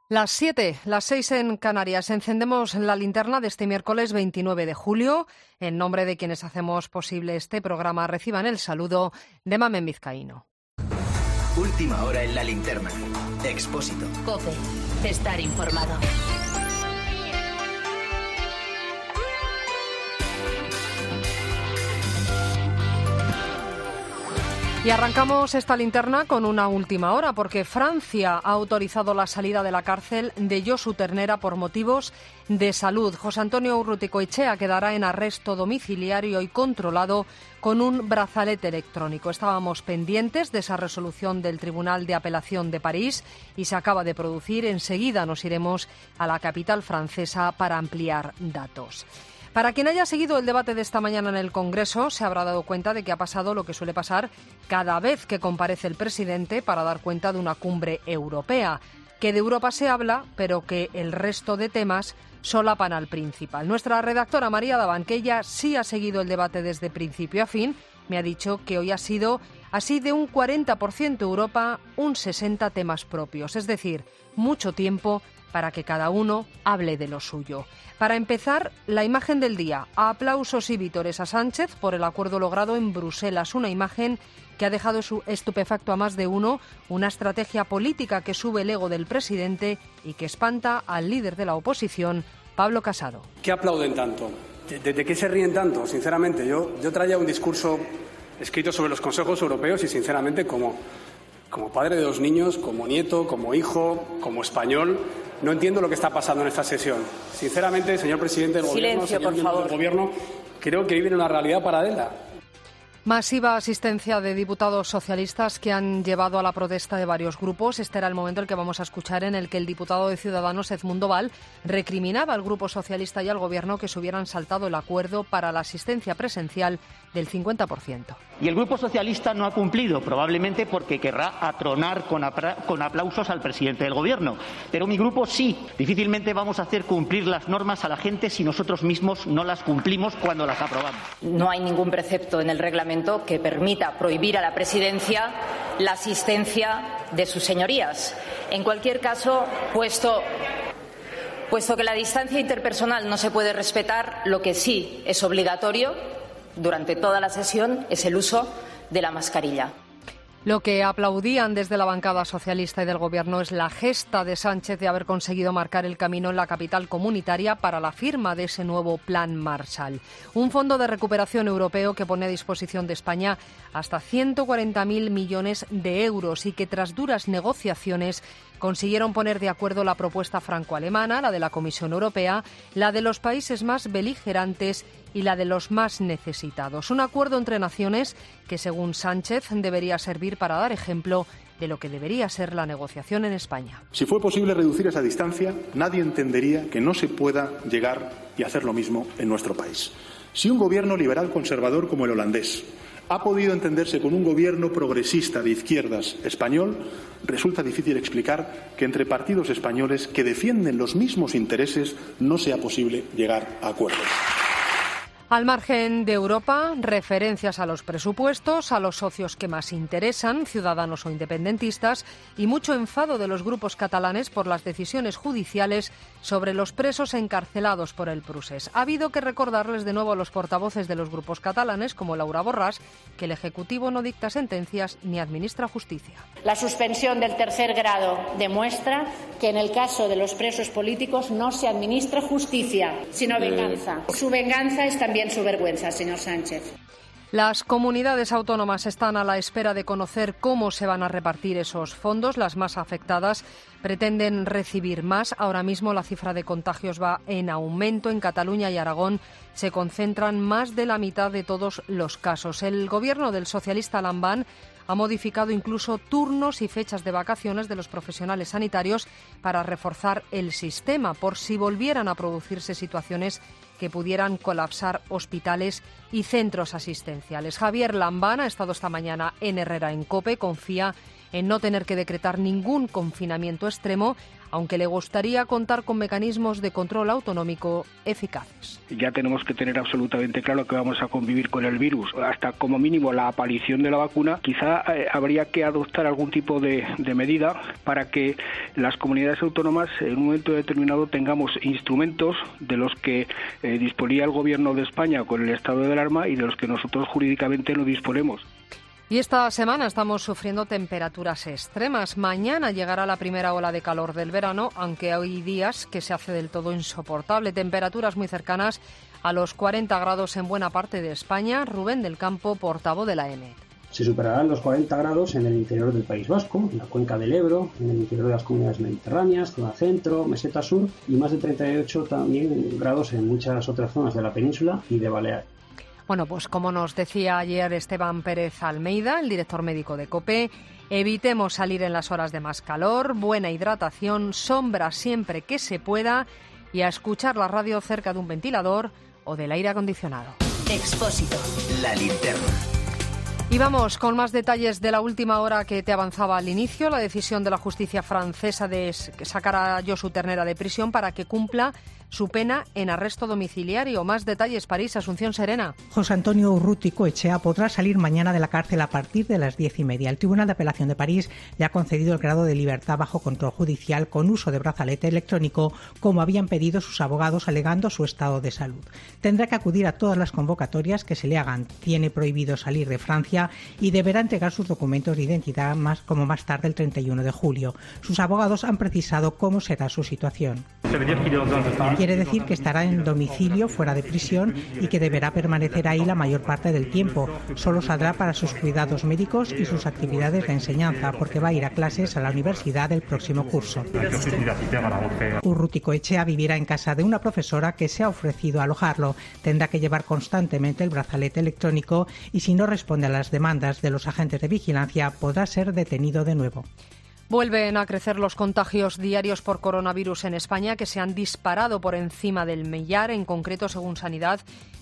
Las 7, las 6 en Canarias. Encendemos la linterna de este miércoles 29 de julio. En nombre de quienes hacemos posible este programa, reciban el saludo de Mamen Vizcaíno. Última hora en la linterna. Expósito. COPE. Estar informado. Y arrancamos esta linterna con una última hora, porque Francia ha autorizado la salida de la cárcel de Josu Ternera por motivos de salud. José Antonio Urruticoechea quedará en arresto domiciliario y controlado con un brazalete electrónico. Estábamos pendientes de esa resolución del Tribunal de Apelación de París y se acaba de producir. Enseguida nos iremos a la capital francesa para ampliar datos. Para quien haya seguido el debate de esta mañana en el Congreso, se habrá dado cuenta de que ha pasado lo que suele pasar cada vez que comparece el presidente para dar cuenta de una cumbre europea, que de Europa se habla, pero que el resto de temas solapan al principal. Nuestra redactora María Daván, que ella sí ha seguido el debate desde principio a fin, me ha dicho que hoy ha sido así de un 40% Europa, un 60% temas propios, es decir, mucho tiempo para que cada uno hable de lo suyo. Para empezar, la imagen del día. Aplausos y vítores a Sánchez por el acuerdo logrado en Bruselas. Una imagen que ha dejado estupefacto a más de uno, una estrategia política que sube el ego del presidente y que espanta al líder de la oposición, Pablo Casado. ¿Qué aplauden tanto? ¿De qué se ríen tanto? Sinceramente, yo traía un discurso escrito sobre los consejos europeos y, sinceramente, como padre de 2 niños, como nieto, como hijo, como español, no entiendo lo que está pasando en esta sesión. Sinceramente, señor presidente del Gobierno, señor miembro del Gobierno, creo que viven una realidad paralela. Masiva asistencia de diputados socialistas que han llevado a la protesta de varios grupos. Este era el momento el que vamos a escuchar en el que el diputado de Ciudadanos, Edmundo Val, recriminaba al Grupo Socialista y al Gobierno que se hubieran saltado el acuerdo para la asistencia presencial del 50%. Y el Grupo Socialista no ha cumplido, probablemente porque querrá atronar con aplausos al presidente del Gobierno. Pero mi grupo sí. Difícilmente vamos a hacer cumplir las normas a la gente si nosotros mismos no las cumplimos cuando las aprobamos. No hay ningún precepto en el reglamento que permita prohibir a la presidencia la asistencia de sus señorías. En cualquier caso, puesto que la distancia interpersonal no se puede respetar, lo que sí es obligatorio durante toda la sesión es el uso de la mascarilla. Lo que aplaudían desde la bancada socialista y del Gobierno es la gesta de Sánchez de haber conseguido marcar el camino en la capital comunitaria para la firma de ese nuevo Plan Marshall. Un fondo de recuperación europeo que pone a disposición de España hasta 140.000 millones de euros y que tras duras negociaciones consiguieron poner de acuerdo la propuesta franco-alemana, la de la Comisión Europea, la de los países más beligerantes y la de los más necesitados. Un acuerdo entre naciones que, según Sánchez, debería servir para dar ejemplo de lo que debería ser la negociación en España. Si fue posible reducir esa distancia, nadie entendería que no se pueda llegar y hacer lo mismo en nuestro país. Si un gobierno liberal conservador como el holandés ha podido entenderse con un gobierno progresista de izquierdas español, resulta difícil explicar que entre partidos españoles que defienden los mismos intereses no sea posible llegar a acuerdos. Al margen de Europa, referencias a los presupuestos, a los socios que más interesan, ciudadanos o independentistas, y mucho enfado de los grupos catalanes por las decisiones judiciales sobre los presos encarcelados por el Procés. Ha habido que recordarles de nuevo a los portavoces de los grupos catalanes, como Laura Borràs, que el Ejecutivo no dicta sentencias ni administra justicia. La suspensión del 3er grado demuestra que en el caso de los presos políticos no se administra justicia, sino venganza. Su venganza es también su vergüenza, señor Sánchez. Las comunidades autónomas están a la espera de conocer cómo se van a repartir esos fondos. Las más afectadas pretenden recibir más. Ahora mismo la cifra de contagios va en aumento. En Cataluña y Aragón se concentran más de la mitad de todos los casos. El gobierno del socialista Lambán ha modificado incluso turnos y fechas de vacaciones de los profesionales sanitarios para reforzar el sistema por si volvieran a producirse situaciones que pudieran colapsar hospitales y centros asistenciales. Javier Lambán ha estado esta mañana en Herrera en COPE, confía en no tener que decretar ningún confinamiento extremo, aunque le gustaría contar con mecanismos de control autonómico eficaces. Ya tenemos que tener absolutamente claro que vamos a convivir con el virus hasta como mínimo la aparición de la vacuna. Quizá habría que adoptar algún tipo de medida para que las comunidades autónomas en un momento determinado tengamos instrumentos de los que disponía el Gobierno de España con el estado de alarma y de los que nosotros jurídicamente no disponemos. Y esta semana estamos sufriendo temperaturas extremas. Mañana llegará la primera ola de calor del verano, aunque hay días que se hace del todo insoportable. Temperaturas muy cercanas a los 40 grados en buena parte de España. Rubén del Campo, portavoz de la EMET. Se superarán los 40 grados en el interior del País Vasco, en la cuenca del Ebro, en el interior de las comunidades mediterráneas, zona centro, meseta sur y más de 38 también grados en muchas otras zonas de la península y de Baleares. Bueno, pues como nos decía ayer Esteban Pérez Almeida, el director médico de COPE, evitemos salir en las horas de más calor, buena hidratación, sombra siempre que se pueda y a escuchar la radio cerca de un ventilador o del aire acondicionado. Expósito. La linterna. Y vamos con más detalles de la última hora que te avanzaba al inicio, la decisión de la justicia francesa de sacar a Josu Ternera de prisión para que cumpla su pena en arresto domiciliario. Más detalles, París, Asunción Serena. José Antonio Urruticoechea podrá salir mañana de la cárcel a partir de las 10:30. El Tribunal de Apelación de París le ha concedido el grado de libertad bajo control judicial con uso de brazalete electrónico, como habían pedido sus abogados alegando su estado de salud. Tendrá que acudir a todas las convocatorias que se le hagan. Tiene prohibido salir de Francia y deberá entregar sus documentos de identidad más tarde el 31 de julio. Sus abogados han precisado cómo será su situación. Quiere decir que estará en domicilio fuera de prisión y que deberá permanecer ahí la mayor parte del tiempo. Solo saldrá para sus cuidados médicos y sus actividades de enseñanza, porque va a ir a clases a la universidad el próximo curso. Urruticoechea vivirá en casa de una profesora que se ha ofrecido a alojarlo. Tendrá que llevar constantemente el brazalete electrónico y si no responde a las demandas de los agentes de vigilancia podrá ser detenido de nuevo. Vuelven a crecer los contagios diarios por coronavirus en España, que se han disparado por encima del millar. En concreto, según Sanidad,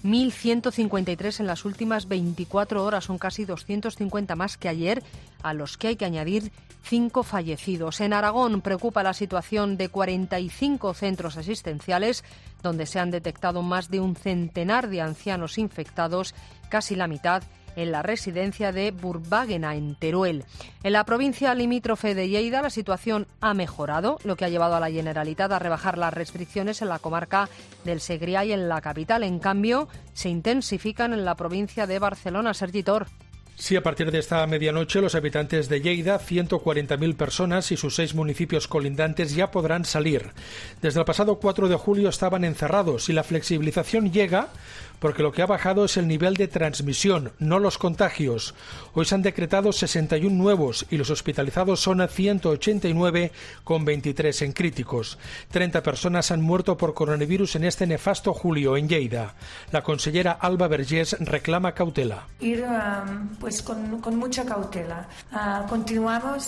1.153 en las últimas 24 horas. Son casi 250 más que ayer, a los que hay que añadir 5 fallecidos. En Aragón preocupa la situación de 45 centros asistenciales, donde se han detectado más de un centenar de ancianos infectados, casi la mitad en la residencia de Burbáguena, en Teruel. En la provincia limítrofe de Lleida la situación ha mejorado, lo que ha llevado a la Generalitat a rebajar las restricciones en la comarca del Segrià y en la capital. En cambio, se intensifican en la provincia de Barcelona. Sergi Tor. Sí, a partir de esta medianoche los habitantes de Lleida, 140.000 personas y sus 6 municipios colindantes ya podrán salir. Desde el pasado 4 de julio estaban encerrados y la flexibilización llega porque lo que ha bajado es el nivel de transmisión, no los contagios. Hoy se han decretado 61 nuevos y los hospitalizados son 189 con 23 en críticos. 30 personas han muerto por coronavirus en este nefasto julio en Lleida. La consellera Alba Vergés reclama cautela. Ir pues con mucha cautela. Continuamos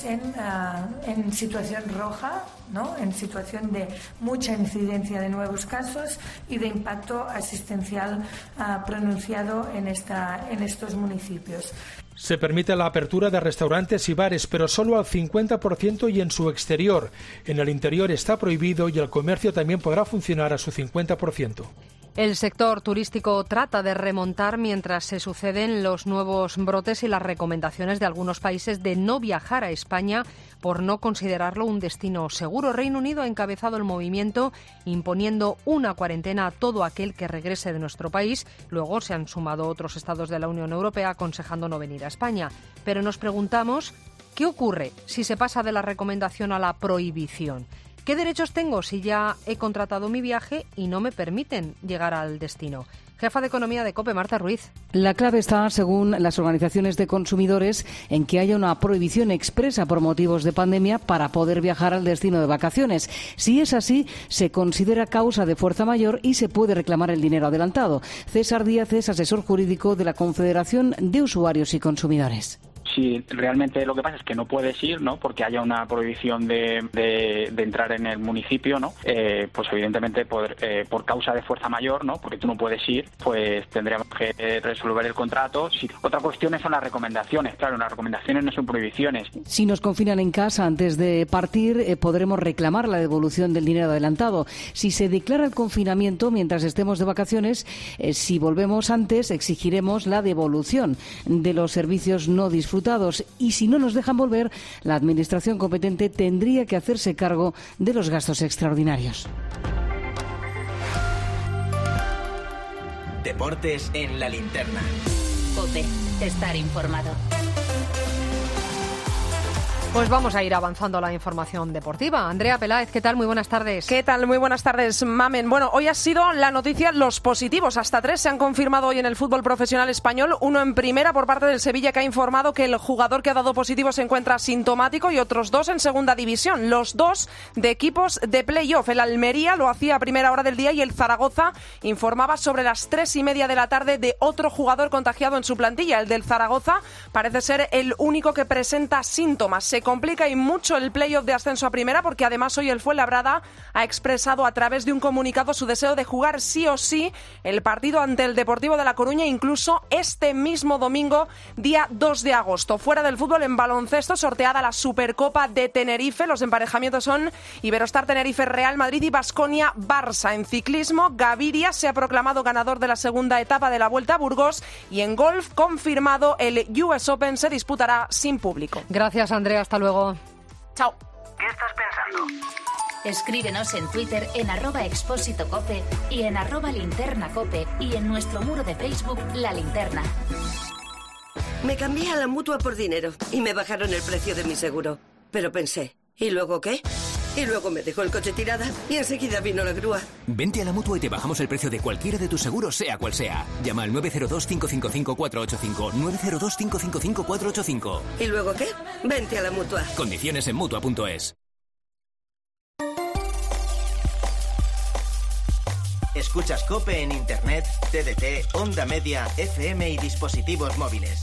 en situación roja, ¿no? En situación de mucha incidencia de nuevos casos y de impacto asistencial pronunciado en estos municipios. Se permite la apertura de restaurantes y bares, pero solo al 50% y en su exterior. En el interior está prohibido y el comercio también podrá funcionar a su 50%. El sector turístico trata de remontar mientras se suceden los nuevos brotes y las recomendaciones de algunos países de no viajar a España por no considerarlo un destino seguro. Reino Unido ha encabezado el movimiento imponiendo una cuarentena a todo aquel que regrese de nuestro país. Luego se han sumado otros estados de la Unión Europea aconsejando no venir a España. Pero nos preguntamos, ¿qué ocurre si se pasa de la recomendación a la prohibición? ¿Qué derechos tengo si ya he contratado mi viaje y no me permiten llegar al destino? Jefa de Economía de COPE, Marta Ruiz. La clave está, según las organizaciones de consumidores, en que haya una prohibición expresa por motivos de pandemia para poder viajar al destino de vacaciones. Si es así, se considera causa de fuerza mayor y se puede reclamar el dinero adelantado. César Díaz es asesor jurídico de la Confederación de Usuarios y Consumidores. Si realmente lo que pasa es que no puedes ir, ¿no? Porque haya una prohibición de entrar en el municipio, ¿no? Pues evidentemente por causa de fuerza mayor, ¿no? Porque tú no puedes ir, pues tendríamos que resolver el contrato. Sí. Otra cuestión son las recomendaciones. Claro, las recomendaciones no son prohibiciones. Si nos confinan en casa antes de partir, podremos reclamar la devolución del dinero adelantado. Si se declara el confinamiento mientras estemos de vacaciones, si volvemos antes, exigiremos la devolución de los servicios no disfrutados. Y si no nos dejan volver, la Administración competente tendría que hacerse cargo de los gastos extraordinarios. Deportes en la linterna. COPE. Estar informado. Pues vamos a ir avanzando la información deportiva. Andrea Peláez, ¿qué tal? Muy buenas tardes. ¿Qué tal? Muy buenas tardes, Mamen. Bueno, hoy ha sido la noticia los positivos. Hasta 3 se han confirmado hoy en el fútbol profesional español. Uno en primera por parte del Sevilla, que ha informado que el jugador que ha dado positivo se encuentra asintomático, y otros 2 en segunda división. Los 2 de equipos de playoff. El Almería lo hacía a primera hora del día y el Zaragoza informaba sobre las 3:30 de la tarde de otro jugador contagiado en su plantilla. El del Zaragoza parece ser el único que presenta síntomas. Se complica y mucho el playoff de ascenso a primera, porque además hoy el Fuenlabrada ha expresado a través de un comunicado su deseo de jugar sí o sí el partido ante el Deportivo de La Coruña, incluso este mismo domingo, día 2 de agosto. Fuera del fútbol, en baloncesto, sorteada la Supercopa de Tenerife. Los emparejamientos son Iberostar Tenerife, Real Madrid y Baskonia Barça. En ciclismo, Gaviria se ha proclamado ganador de la segunda etapa de la Vuelta a Burgos, y en golf, confirmado, el US Open se disputará sin público. Gracias, Andrea. Hasta luego. Chao. ¿Qué estás pensando? Escríbenos en Twitter en @expósitocope y en @linternacope y en nuestro muro de Facebook La Linterna. Me cambié a la Mutua por dinero y me bajaron el precio de mi seguro. Pero pensé, ¿y luego qué? Y luego me dejó el coche tirada y enseguida vino la grúa. Vente a la Mutua y te bajamos el precio de cualquiera de tus seguros, sea cual sea. Llama al 902-555-485. 902-555-485. ¿Y luego qué? Vente a la Mutua. Condiciones en Mutua.es. Escuchas COPE en Internet, TDT, Onda Media, FM y dispositivos móviles.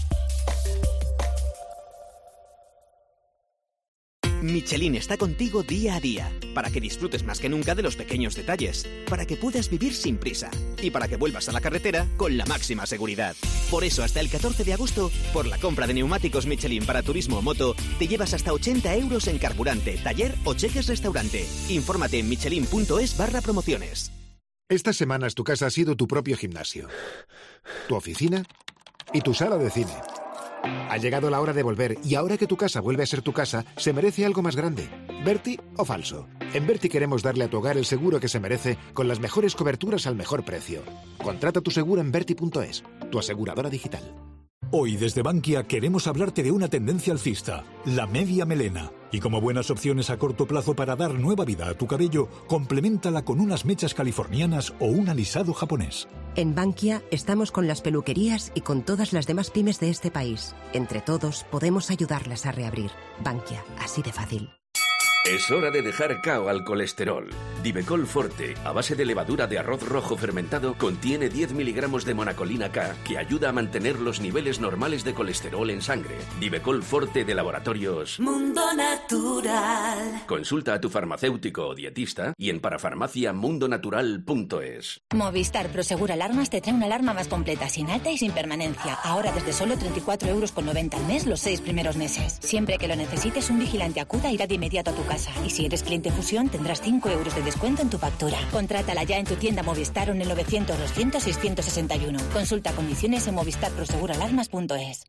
Michelin está contigo día a día, para que disfrutes más que nunca de los pequeños detalles, para que puedas vivir sin prisa y para que vuelvas a la carretera con la máxima seguridad. Por eso, hasta el 14 de agosto, por la compra de neumáticos Michelin para turismo o moto, te llevas hasta 80 euros en carburante, taller o cheques restaurante. Infórmate en michelin.es/promociones. Estas semanas tu casa ha sido tu propio gimnasio, tu oficina y tu sala de cine. Ha llegado la hora de volver, y ahora que tu casa vuelve a ser tu casa, se merece algo más grande. ¿Berti o falso? En Berti queremos darle a tu hogar el seguro que se merece, con las mejores coberturas al mejor precio. Contrata tu seguro en Berti.es, tu aseguradora digital. Hoy desde Bankia queremos hablarte de una tendencia alcista, la media melena. Y como buenas opciones a corto plazo para dar nueva vida a tu cabello, compleméntala con unas mechas californianas o un alisado japonés. En Bankia estamos con las peluquerías y con todas las demás pymes de este país. Entre todos podemos ayudarlas a reabrir. Bankia, así de fácil. Es hora de dejar cao al colesterol. Divecol Forte, a base de levadura de arroz rojo fermentado, contiene 10 miligramos de monacolina K, que ayuda a mantener los niveles normales de colesterol en sangre. Divecol Forte de Laboratorios Mundo Natural. Consulta a tu farmacéutico o dietista y en parafarmaciamundonatural.es. Movistar Prosegur Alarmas te trae una alarma más completa, sin alta y sin permanencia. Ahora desde solo 34,90 € al mes los 6 primeros meses. Siempre que lo necesites, un vigilante acuda irá de inmediato a tu casa. Y si eres cliente Fusión, tendrás 5 € de descuento en tu factura. Contrátala ya en tu tienda Movistar o en el 900-200-661. Consulta condiciones en movistarproseguralarmas.es.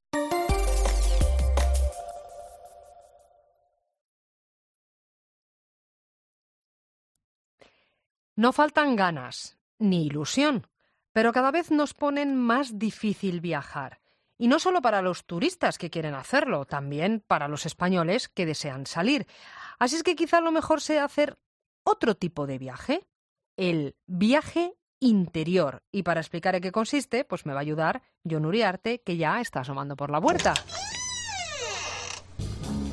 No faltan ganas ni ilusión, pero cada vez nos ponen más difícil viajar. Y no solo para los turistas que quieren hacerlo, también para los españoles que desean salir. Así es que quizá lo mejor sea hacer otro tipo de viaje, el viaje interior. Y para explicar en qué consiste, pues me va a ayudar Jon Uriarte, que ya está asomando por la puerta.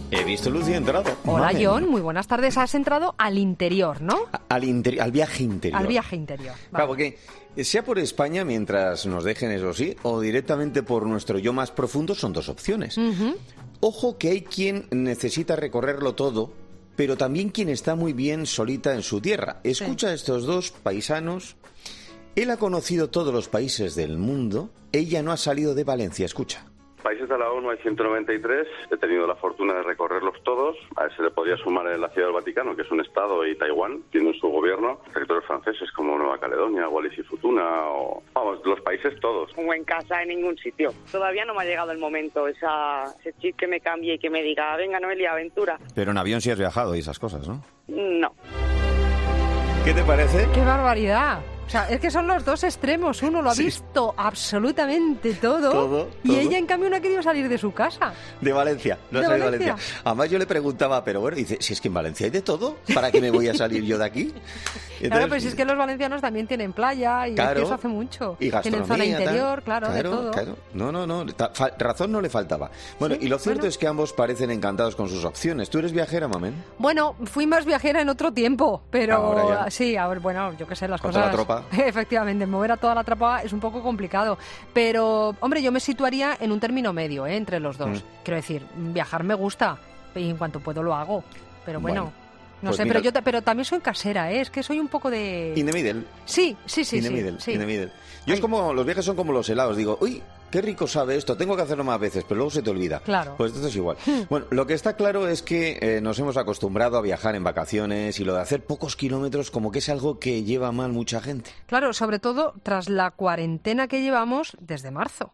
He visto luz y he entrado. Hola, John, muy buenas tardes. Has entrado al interior, ¿no? Al viaje interior. Al viaje interior. Vale. Claro, porque sea por España, mientras nos dejen eso sí, o directamente por nuestro yo más profundo, son dos opciones. Ojo que hay quien necesita recorrerlo todo, pero también quien está muy bien solita en su tierra. Escucha a estos dos paisanos. Él ha conocido todos los países del mundo. Ella no ha salido de Valencia. Escucha. Países de la ONU hay 193, he tenido la fortuna de recorrerlos todos. A ese le podría sumar la Ciudad del Vaticano, que es un estado, y Taiwán, tiene su gobierno. Territorios franceses como Nueva Caledonia, Wallis y Futuna, o vamos, los países todos. Como en casa, en ningún sitio. Todavía no me ha llegado el momento, ese chip que me cambie y que me diga, venga Noelia, aventura. Pero en avión sí has viajado y esas cosas, ¿no? No. ¿Qué te parece? ¡Qué barbaridad! O sea, es que son los dos extremos. Uno lo ha visto absolutamente todo y ella, en cambio, no ha querido salir de su casa. De Valencia. No ha salido de Valencia. Además, yo le preguntaba, pero bueno, dice, si es que en Valencia hay de todo, ¿para qué me voy a salir yo de aquí? Entonces, claro, pues es que los valencianos también tienen playa y claro, eso hace mucho. Y gastronomía. Tienen zona interior, claro, de todo. Claro. No. Razón no le faltaba. Bueno, ¿sí? Y lo cierto es que ambos parecen encantados con sus opciones. ¿Tú eres viajera, Mamen? Bueno, fui más viajera en otro tiempo, pero ahora ya. Sí, a ver, bueno, yo qué sé, las con cosas... Toda la tropa. Efectivamente, mover a toda la tropa es un poco complicado. Pero, hombre, yo me situaría en un término medio, entre los dos. Quiero decir, viajar me gusta y en cuanto puedo lo hago. Pero bueno no pues sé, mira, pero también soy casera, es que soy un poco de... In the middle. Sí. In the middle. Yo es como, los viajes son como los helados, digo, uy, qué rico sabe esto, tengo que hacerlo más veces, pero luego se te olvida. Claro. Pues esto es igual. Bueno, lo que está claro es que nos hemos acostumbrado a viajar en vacaciones y lo de hacer pocos kilómetros como que es algo que lleva mal mucha gente. Claro, sobre todo tras la cuarentena que llevamos desde marzo.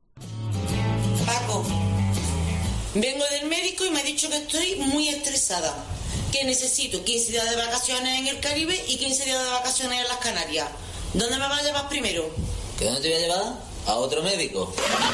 Paco, vengo del médico y me ha dicho que estoy muy estresada, que necesito 15 días de vacaciones en el Caribe y 15 días de vacaciones en las Canarias. ¿Dónde me vas a llevar primero? ¿Que dónde te voy a llevar? A otro médico.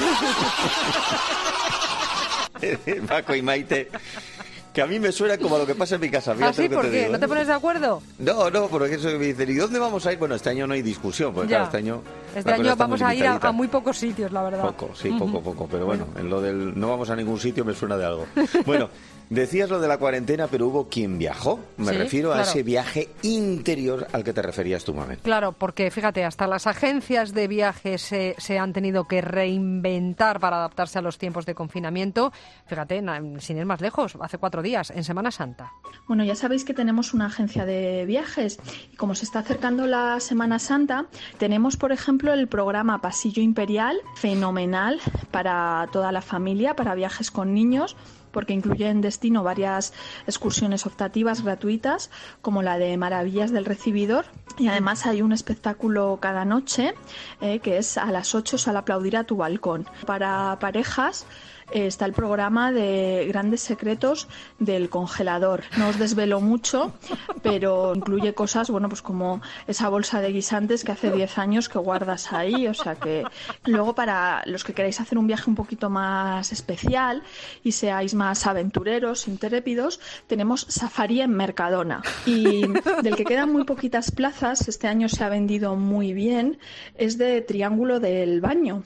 Paco y Maite, que a mí me suena como a lo que pasa en mi casa. Fíjate. ¿Ah, sí? ¿Por qué? ¿No te pones de acuerdo? No, porque eso me dicen, ¿y dónde vamos a ir? Bueno, este año no hay discusión, porque claro, este año vamos a ir a muy pocos sitios, la verdad. Poco, pero bueno, en lo del no vamos a ningún sitio me suena de algo. Bueno, decías lo de la cuarentena, pero hubo quien viajó. Me refiero a ese viaje interior al que te referías tú, Mamen. Claro, porque fíjate, hasta las agencias de viajes se han tenido que reinventar para adaptarse a los tiempos de confinamiento. Fíjate, sin ir más lejos, hace 4 días, en Semana Santa. Bueno, ya sabéis que tenemos una agencia de viajes y como se está acercando la Semana Santa, tenemos, por ejemplo, el programa Pasillo Imperial, fenomenal para toda la familia, para viajes con niños, porque incluye en destino varias excursiones optativas gratuitas, como la de Maravillas del Recibidor, y además hay un espectáculo cada noche, que es a las 8 sal a aplaudir a tu balcón. Para parejas está el programa de Grandes Secretos del Congelador. No os desvelo mucho, pero incluye cosas, bueno, pues como esa bolsa de guisantes que hace 10 años que guardas ahí, o sea que... Luego, para los que queráis hacer un viaje un poquito más especial y seáis más aventureros, intrépidos, tenemos Safari en Mercadona. Y del que quedan muy poquitas plazas, este año se ha vendido muy bien, es de Triángulo del Baño.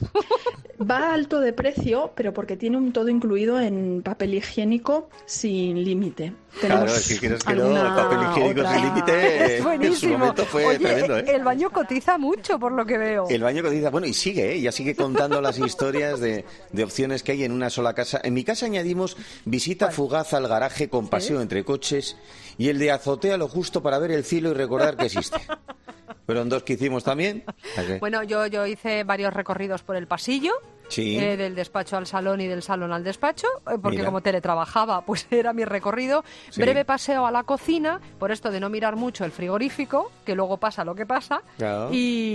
Va alto de precio, pero porque tiene un todo incluido en papel higiénico sin límite. Claro, si quieres que no, el papel higiénico sin límite en su momento fue tremendo. El baño cotiza mucho, por lo que veo. El baño cotiza, bueno, y sigue, ya sigue contando las historias de opciones que hay en una sola casa. En mi casa añadimos visita fugaz al garaje con paseo entre coches y el de azotea lo justo para ver el cielo y recordar que existe. Fueron 2 que hicimos también. Bueno, yo hice varios recorridos por el pasillo. Sí. Del despacho al salón y del salón al despacho, porque como teletrabajaba, pues era mi recorrido. Sí. Breve paseo a la cocina, por esto de no mirar mucho el frigorífico, que luego pasa lo que pasa, claro.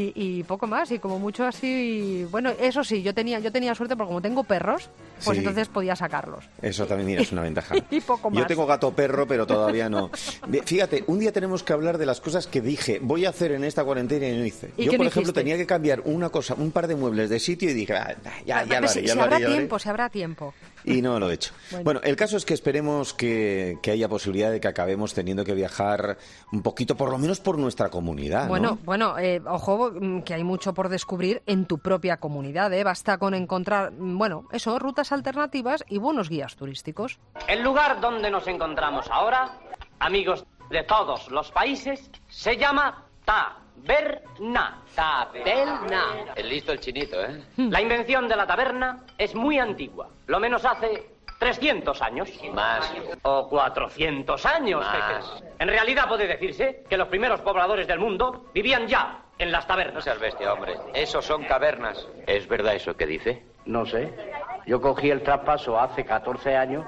y poco más, y como mucho así. Bueno, eso sí, yo tenía suerte porque como tengo perros, pues entonces podía sacarlos. Eso también, mira, es una ventaja. Y poco más. Yo tengo gato perro, pero todavía no. Fíjate, un día tenemos que hablar de las cosas que dije, voy a hacer en esta cuarentena y no hice. Yo, por ejemplo, tenía que cambiar una cosa, un par de muebles de sitio y dije, Ya lo haré. Si habrá tiempo. Y no lo he hecho. Bueno, el caso es que esperemos que haya posibilidad de que acabemos teniendo que viajar un poquito, por lo menos por nuestra comunidad, ¿no? Bueno, ojo, que hay mucho por descubrir en tu propia comunidad, ¿eh? Basta con encontrar, rutas alternativas y buenos guías turísticos. El lugar donde nos encontramos ahora, amigos de todos los países, se llama Taberna. Es listo el chinito, ¿eh? La invención de la taberna es muy antigua, lo menos hace 300 años. Más. O 400 años. Más. En realidad puede decirse que los primeros pobladores del mundo vivían ya en las tabernas. No seas bestia, hombre. Esos son cavernas. ¿Es verdad eso que dice? No sé. Yo cogí el traspaso hace 14 años.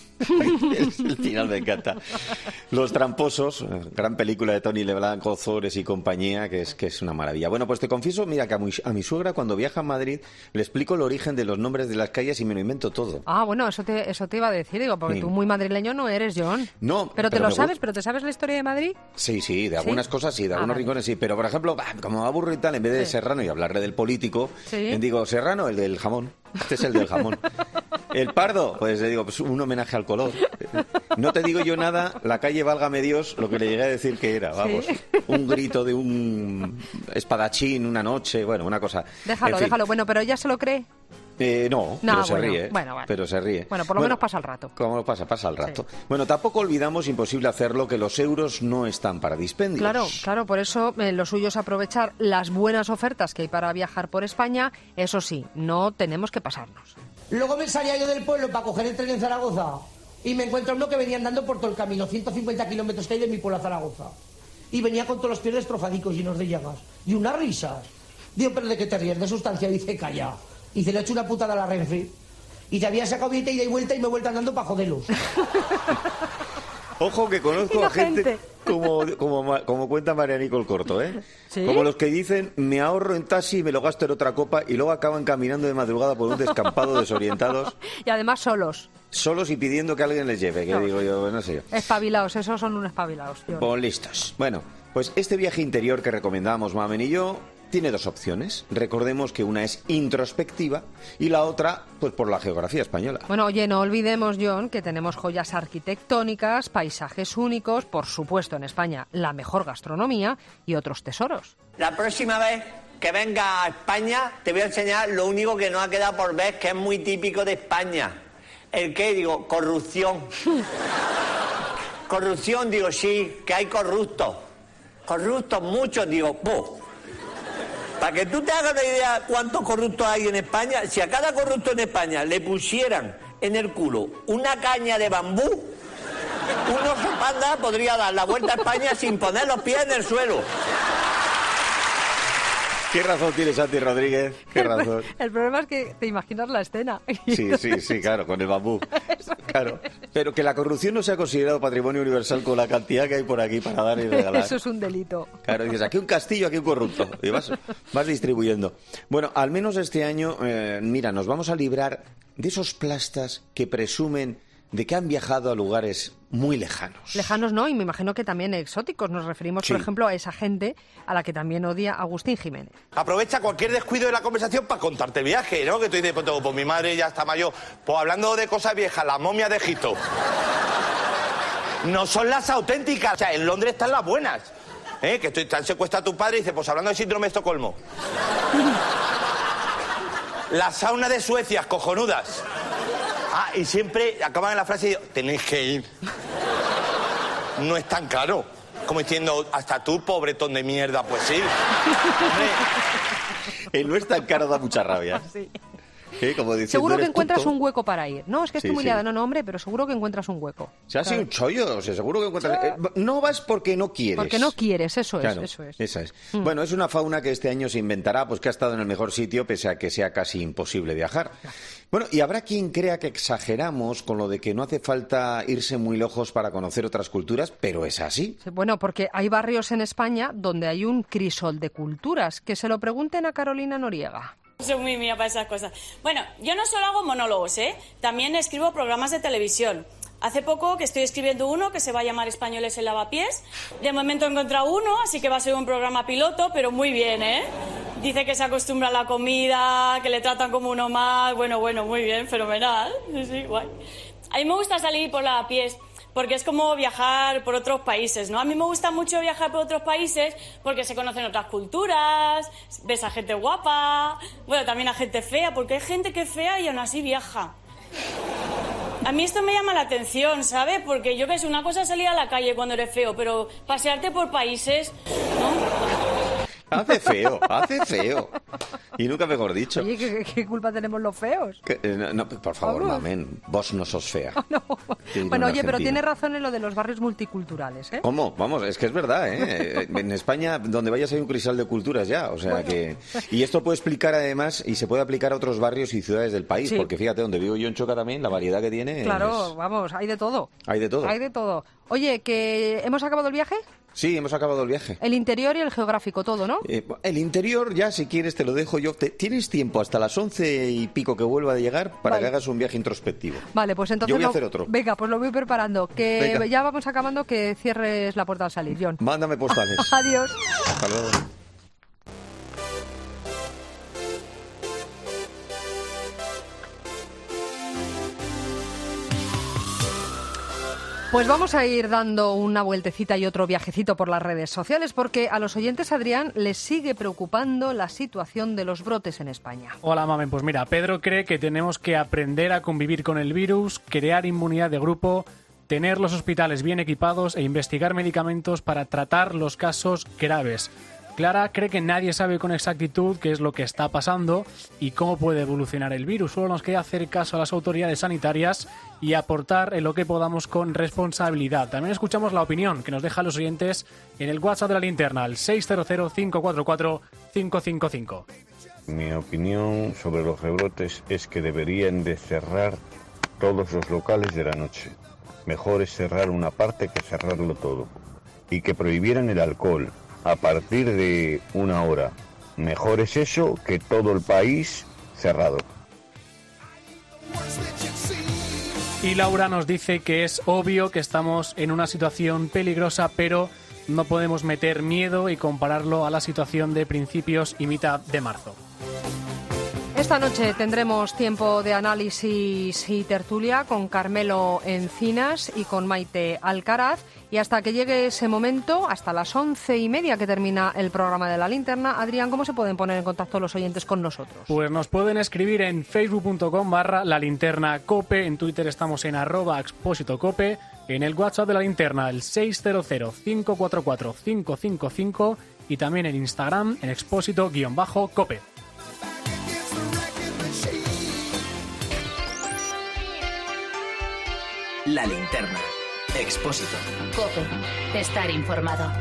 El final me encanta. Los tramposos, gran película de Tony Leblanc, Ozores y compañía, que es una maravilla. Bueno, pues te confieso, mira, que a mi suegra cuando viaja a Madrid le explico el origen de los nombres de las calles y me lo invento todo. Ah, bueno, eso te iba a decir, porque tú muy madrileño no eres, John. No. Pero te lo sabes, ¿pero te sabes la historia de Madrid? Sí, de algunas cosas sí, de algunos rincones sí. Pero, por ejemplo, como me aburro y tal, en vez de Serrano y hablarle del político, digo, Serrano, el del jamón. Este es el del jamón. El Pardo, pues le digo, pues un homenaje al color. No te digo yo nada, la calle Válgame Dios, lo que le llegué a decir que era, vamos, un grito de un espadachín una noche, bueno, una cosa. Déjalo, bueno, pero ella se lo cree. No, pero se ríe. Bueno. Pero se ríe. Bueno, por lo menos pasa el rato. ¿Cómo pasa el rato? Sí. Bueno, tampoco olvidamos, imposible hacerlo, que los euros no están para dispendios. Claro, por eso lo suyo es aprovechar las buenas ofertas que hay para viajar por España. Eso sí, no tenemos que pasarnos. Luego me salía yo del pueblo para coger el tren en Zaragoza y me encuentro uno que venía andando por todo el camino, 150 kilómetros que hay de mi pueblo a Zaragoza. Y venía con todos los pies destrozadicos, llenos de llagas. Y unas risas. Digo, ¿pero de qué te ríes? De sustancia. Dice, calla. Y se le ha hecho una putada a la Renfe. Y te había sacado billete ida y vuelta y me he vuelto andando para joderlos. Ojo que conozco a gente como cuenta Marianico el Corto, ¿eh? ¿Sí? Como los que dicen, me ahorro en taxi y me lo gasto en otra copa y luego acaban caminando de madrugada por un descampado desorientados. Y además solos. Solos y pidiendo que alguien les lleve, que digo yo, no sé yo. Espabilados, esos son unos espabilados. Pues listos. Bueno, pues este viaje interior que recomendamos Mamen y yo tiene dos opciones. Recordemos que una es introspectiva y la otra, pues por la geografía española. Bueno, oye, no olvidemos, John, que tenemos joyas arquitectónicas, paisajes únicos, por supuesto en España la mejor gastronomía y otros tesoros. La próxima vez que venga a España te voy a enseñar lo único que nos ha quedado por ver, que es muy típico de España. ¿El qué? Digo, corrupción. Corrupción, digo, sí, que hay corruptos. Corruptos muchos, digo, ¡puf! Para que tú te hagas una idea cuántos corruptos hay en España, si a cada corrupto en España le pusieran en el culo una caña de bambú, un oso panda podría dar la vuelta a España sin poner los pies en el suelo. ¿Qué razón tiene Santi Rodríguez? ¿Qué razón? El problema es que te imaginas la escena. Sí, claro, con el bambú. Claro. Pero que la corrupción no sea considerado patrimonio universal con la cantidad que hay por aquí para dar y regalar. Eso es un delito. Claro, dices, aquí un castillo, aquí un corrupto. Y vas distribuyendo. Bueno, al menos este año, mira, nos vamos a librar de esos plastas que presumen de que han viajado a lugares muy lejanos. Lejanos no, y me imagino que también exóticos. Nos referimos, por ejemplo, a esa gente a la que también odia Agustín Jiménez. Aprovecha cualquier descuido de la conversación para contarte el viaje, ¿no? Que tú dices, pues mi madre ya está mayor. Pues hablando de cosas viejas, las momias de Egipto. No son las auténticas. O sea, en Londres están las buenas. Que te han secuestrado a tu padre y dices, pues hablando de síndrome de Estocolmo. Las saunas de Suecia, cojonudas. Y siempre acaban en la frase, tenéis que ir. No es tan caro. Como diciendo, hasta tú, pobretón de mierda, pues sí. El no es tan caro da mucha rabia. Sí. Como diciendo, seguro que encuentras un hueco para ir. No, es que estoy muy liada. No, hombre, pero seguro que encuentras un hueco. Se hace un chollo, o sea, seguro que encuentras... no vas porque no quieres. Porque no quieres, eso es. Claro, eso es. Esa es. Bueno, es una fauna que este año se inventará, pues que ha estado en el mejor sitio, pese a que sea casi imposible viajar. Bueno, y habrá quien crea que exageramos con lo de que no hace falta irse muy lejos para conocer otras culturas, pero es así. Bueno, porque hay barrios en España donde hay un crisol de culturas. Que se lo pregunten a Carolina Noriega. Soy muy mía para esas cosas. Bueno, yo no solo hago monólogos, también escribo programas de televisión. Hace poco que estoy escribiendo uno que se va a llamar Españoles en Lavapiés. De momento he encontrado uno, así que va a ser un programa piloto, pero muy bien, Dice que se acostumbra a la comida, que le tratan como uno más. Bueno, muy bien, fenomenal. Sí, guay. A mí me gusta salir por la pies porque es como viajar por otros países, ¿no? A mí me gusta mucho viajar por otros países porque se conocen otras culturas, ves a gente guapa, bueno, también a gente fea, porque hay gente que es fea y aún así viaja. A mí esto me llama la atención, ¿sabes? Porque yo que sé, una cosa es salir a la calle cuando eres feo, pero pasearte por países, ¿no? Hace feo. Y nunca mejor dicho. Oye, ¿qué culpa tenemos los feos? No, por favor, mamen, vos no sos fea. No. Bueno, oye, pero tienes razón en lo de los barrios multiculturales, ¿eh? ¿Cómo? Vamos, es que es verdad, ¿eh? En España, donde vayas hay un cristal de culturas ya, o sea que... Y esto puede explicar además, y se puede aplicar a otros barrios y ciudades del país, porque fíjate, donde vivo yo en Choca también, la variedad que tiene... Claro, vamos, hay de todo. Hay de todo. Hay de todo. Oye, ¿que hemos acabado el viaje? Sí, hemos acabado el viaje. El interior y el geográfico, todo, ¿no? El interior, ya si quieres te lo dejo yo. Tienes tiempo hasta las 11 y pico que vuelva de llegar para que hagas un viaje introspectivo. Vale, pues entonces... Yo voy a hacer otro. Venga, pues lo voy preparando. Que ya vamos acabando, que cierres la puerta al salir, John. Mándame postales. Adiós. Hasta luego. Pues vamos a ir dando una vueltecita y otro viajecito por las redes sociales porque a los oyentes, Adrián, les sigue preocupando la situación de los brotes en España. Hola, mamen. Pues mira, Pedro cree que tenemos que aprender a convivir con el virus, crear inmunidad de grupo, tener los hospitales bien equipados e investigar medicamentos para tratar los casos graves. Clara cree que nadie sabe con exactitud qué es lo que está pasando y cómo puede evolucionar el virus. Solo nos queda hacer caso a las autoridades sanitarias y aportar en lo que podamos con responsabilidad. También escuchamos la opinión que nos dejan los oyentes en el WhatsApp de la linterna, al 600-544-555. Mi opinión sobre los rebrotes es que deberían de cerrar todos los locales de la noche. Mejor es cerrar una parte que cerrarlo todo. Y que prohibieran el alcohol a partir de 1 hora. Mejor es eso que todo el país cerrado. Y Laura nos dice que es obvio que estamos en una situación peligrosa, pero no podemos meter miedo y compararlo a la situación de principios y mitad de marzo. Esta noche tendremos tiempo de análisis y tertulia con Carmelo Encinas y con Maite Alcaraz. Y hasta que llegue ese momento, hasta las 11:30 que termina el programa de La Linterna, Adrián, ¿cómo se pueden poner en contacto los oyentes con nosotros? Pues nos pueden escribir en facebook.com/lalinternacope, en Twitter estamos en @expósitocope, en el WhatsApp de La Linterna, el 600-544-555 y también en Instagram en expósito_cope. La Linterna. Expósito. COPE. Estar informado.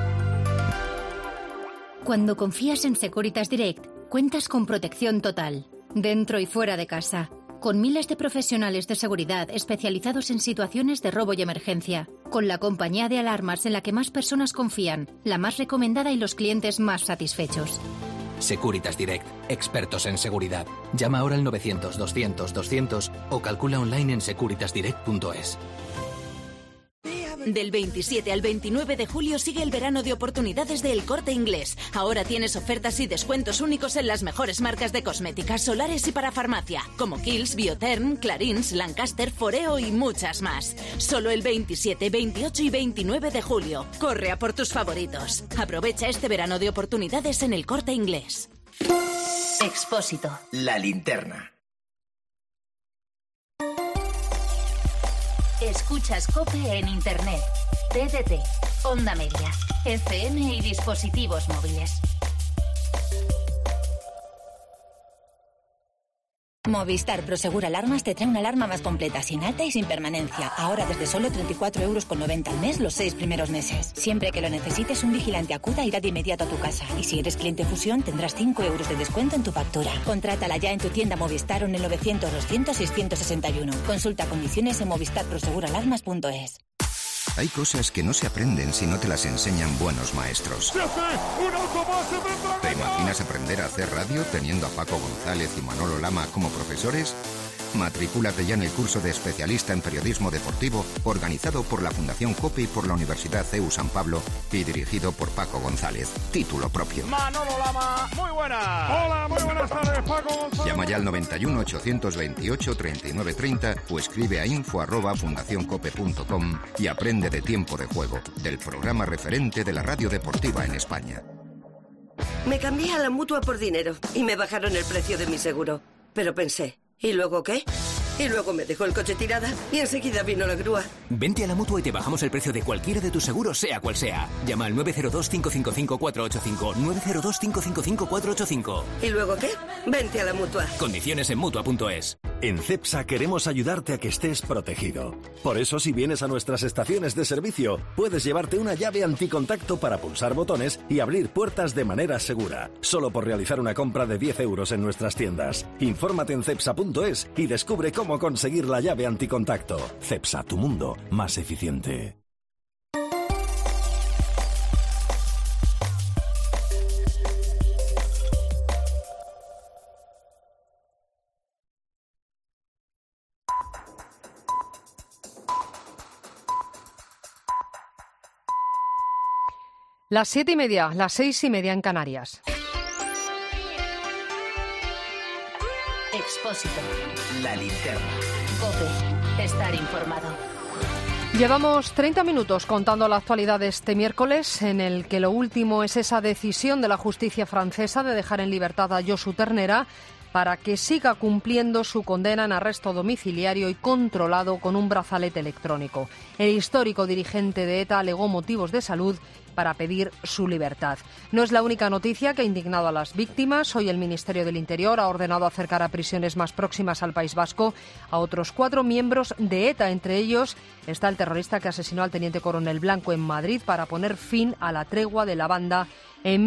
Cuando confías en Securitas Direct, cuentas con protección total, dentro y fuera de casa, con miles de profesionales de seguridad especializados en situaciones de robo y emergencia, con la compañía de alarmas en la que más personas confían, la más recomendada y los clientes más satisfechos. Securitas Direct. Expertos en seguridad. Llama ahora al 900-200-200 o calcula online en securitasdirect.es. Del 27 al 29 de julio sigue el verano de oportunidades de El Corte Inglés. Ahora tienes ofertas y descuentos únicos en las mejores marcas de cosméticas, solares y para farmacia, como Kiehl's, Biotherm, Clarins, Lancaster, Foreo y muchas más. Solo el 27, 28 y 29 de julio. Corre a por tus favoritos. Aprovecha este verano de oportunidades en El Corte Inglés. Expósito. La Linterna. Escuchas COPE en Internet, TDT, Onda Media, FM y dispositivos móviles. Movistar Prosegur Alarmas te trae una alarma más completa, sin alta y sin permanencia. Ahora desde solo 34,90 € al mes los 6 primeros meses. Siempre que lo necesites, un vigilante acuda e irá de inmediato a tu casa. Y si eres cliente Fusión, tendrás 5 € de descuento en tu factura. Contrátala ya en tu tienda Movistar o en el 900-200-661. Consulta condiciones en movistarproseguralarmas.es. Hay cosas que no se aprenden si no te las enseñan buenos maestros. ¿Te imaginas aprender a hacer radio teniendo a Paco González y Manolo Lama como profesores? Matricúlate ya en el curso de especialista en periodismo deportivo organizado por la Fundación COPE y por la Universidad CEU San Pablo y dirigido por Paco González. Título propio. Manolo Lama, muy buenas. Hola, muy buenas tardes, Paco González. Llama ya al 91 828 3930 o escribe a info@fundacioncope.com y aprende de Tiempo de Juego, del programa referente de la radio deportiva en España. Me cambié a la Mutua por dinero y me bajaron el precio de mi seguro. Pero pensé, ¿y luego qué? Y luego me dejó el coche tirada y enseguida vino la grúa. Vente a la Mutua y te bajamos el precio de cualquiera de tus seguros, sea cual sea. Llama al 902-555-485. 902-555-485. ¿Y luego qué? Vente a la Mutua. Condiciones en Mutua.es. En CEPSA queremos ayudarte a que estés protegido. Por eso, si vienes a nuestras estaciones de servicio, puedes llevarte una llave anticontacto para pulsar botones y abrir puertas de manera segura. Solo por realizar una compra de 10 euros en nuestras tiendas. Infórmate en cepsa.es y descubre cómo conseguir la llave anticontacto. CEPSA, tu mundo más eficiente. Las 7:30, las 6:30 en Canarias. Expósito. La linterna. COPE. Estar informado. Llevamos 30 minutos contando la actualidad de este miércoles, en el que lo último es esa decisión de la justicia francesa de dejar en libertad a Josu Ternera para que siga cumpliendo su condena en arresto domiciliario y controlado con un brazalete electrónico. El histórico dirigente de ETA alegó motivos de salud para pedir su libertad. No es la única noticia que ha indignado a las víctimas. Hoy el Ministerio del Interior ha ordenado acercar a prisiones más próximas al País Vasco a otros 4 miembros de ETA. Entre ellos está el terrorista que asesinó al teniente coronel Blanco en Madrid para poner fin a la tregua de la banda en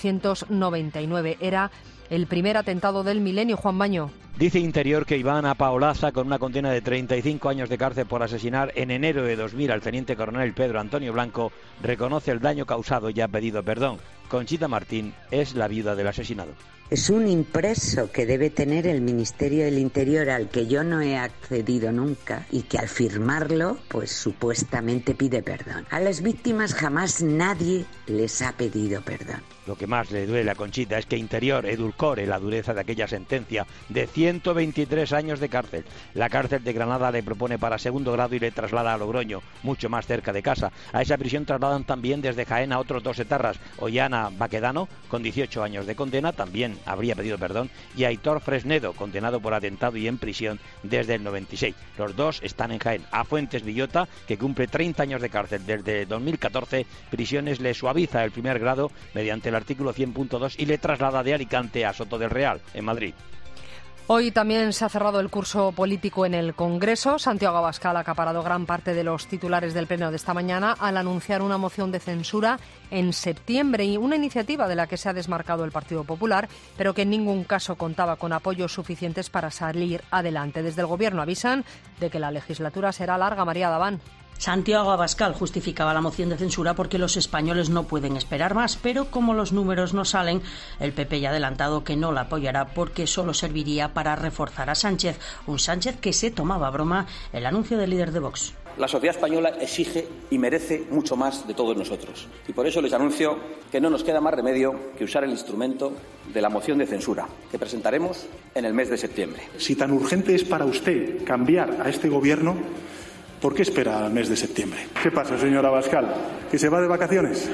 1999. Era el primer atentado del milenio. Juan Baño. Dice Interior que Iván Paolaza, con una condena de 35 años de cárcel por asesinar en enero de 2000 al teniente coronel Pedro Antonio Blanco, reconoce el daño causado y ha pedido perdón. Conchita Martín es la viuda del asesinado. Es un impreso que debe tener el Ministerio del Interior al que yo no he accedido nunca y que al firmarlo, pues supuestamente pide perdón. A las víctimas jamás nadie les ha pedido perdón. Lo que más le duele a Conchita es que Interior edulcore la dureza de aquella sentencia de 123 años de cárcel. La cárcel de Granada le propone para segundo grado y le traslada a Logroño, mucho más cerca de casa. A esa prisión trasladan también desde Jaén a otros 2 etarras. Ollana Baquedano, con 18 años de condena, también habría pedido perdón, y Aitor Fresnedo, condenado por atentado y en prisión desde el 96. Los 2 están en Jaén. A Fuentes Villota, que cumple 30 años de cárcel desde 2014, prisiones le suaviza el primer grado mediante el artículo 100.2 y le traslada de Alicante a Soto del Real, en Madrid. Hoy también se ha cerrado el curso político en el Congreso. Santiago Abascal ha acaparado gran parte de los titulares del pleno de esta mañana al anunciar una moción de censura en septiembre, y una iniciativa de la que se ha desmarcado el Partido Popular, pero que en ningún caso contaba con apoyos suficientes para salir adelante. Desde el Gobierno avisan de que la legislatura será larga. María Daván. Santiago Abascal justificaba la moción de censura porque los españoles no pueden esperar más, pero como los números no salen, el PP ya ha adelantado que no la apoyará porque solo serviría para reforzar a Sánchez, un Sánchez que se tomaba a broma el anuncio del líder de Vox. La sociedad española exige y merece mucho más de todos nosotros. Y por eso les anuncio que no nos queda más remedio que usar el instrumento de la moción de censura, que presentaremos en el mes de septiembre. Si tan urgente es para usted cambiar a este gobierno, ¿por qué espera al mes de septiembre? ¿Qué pasa, señor Abascal? ¿Que se va de vacaciones?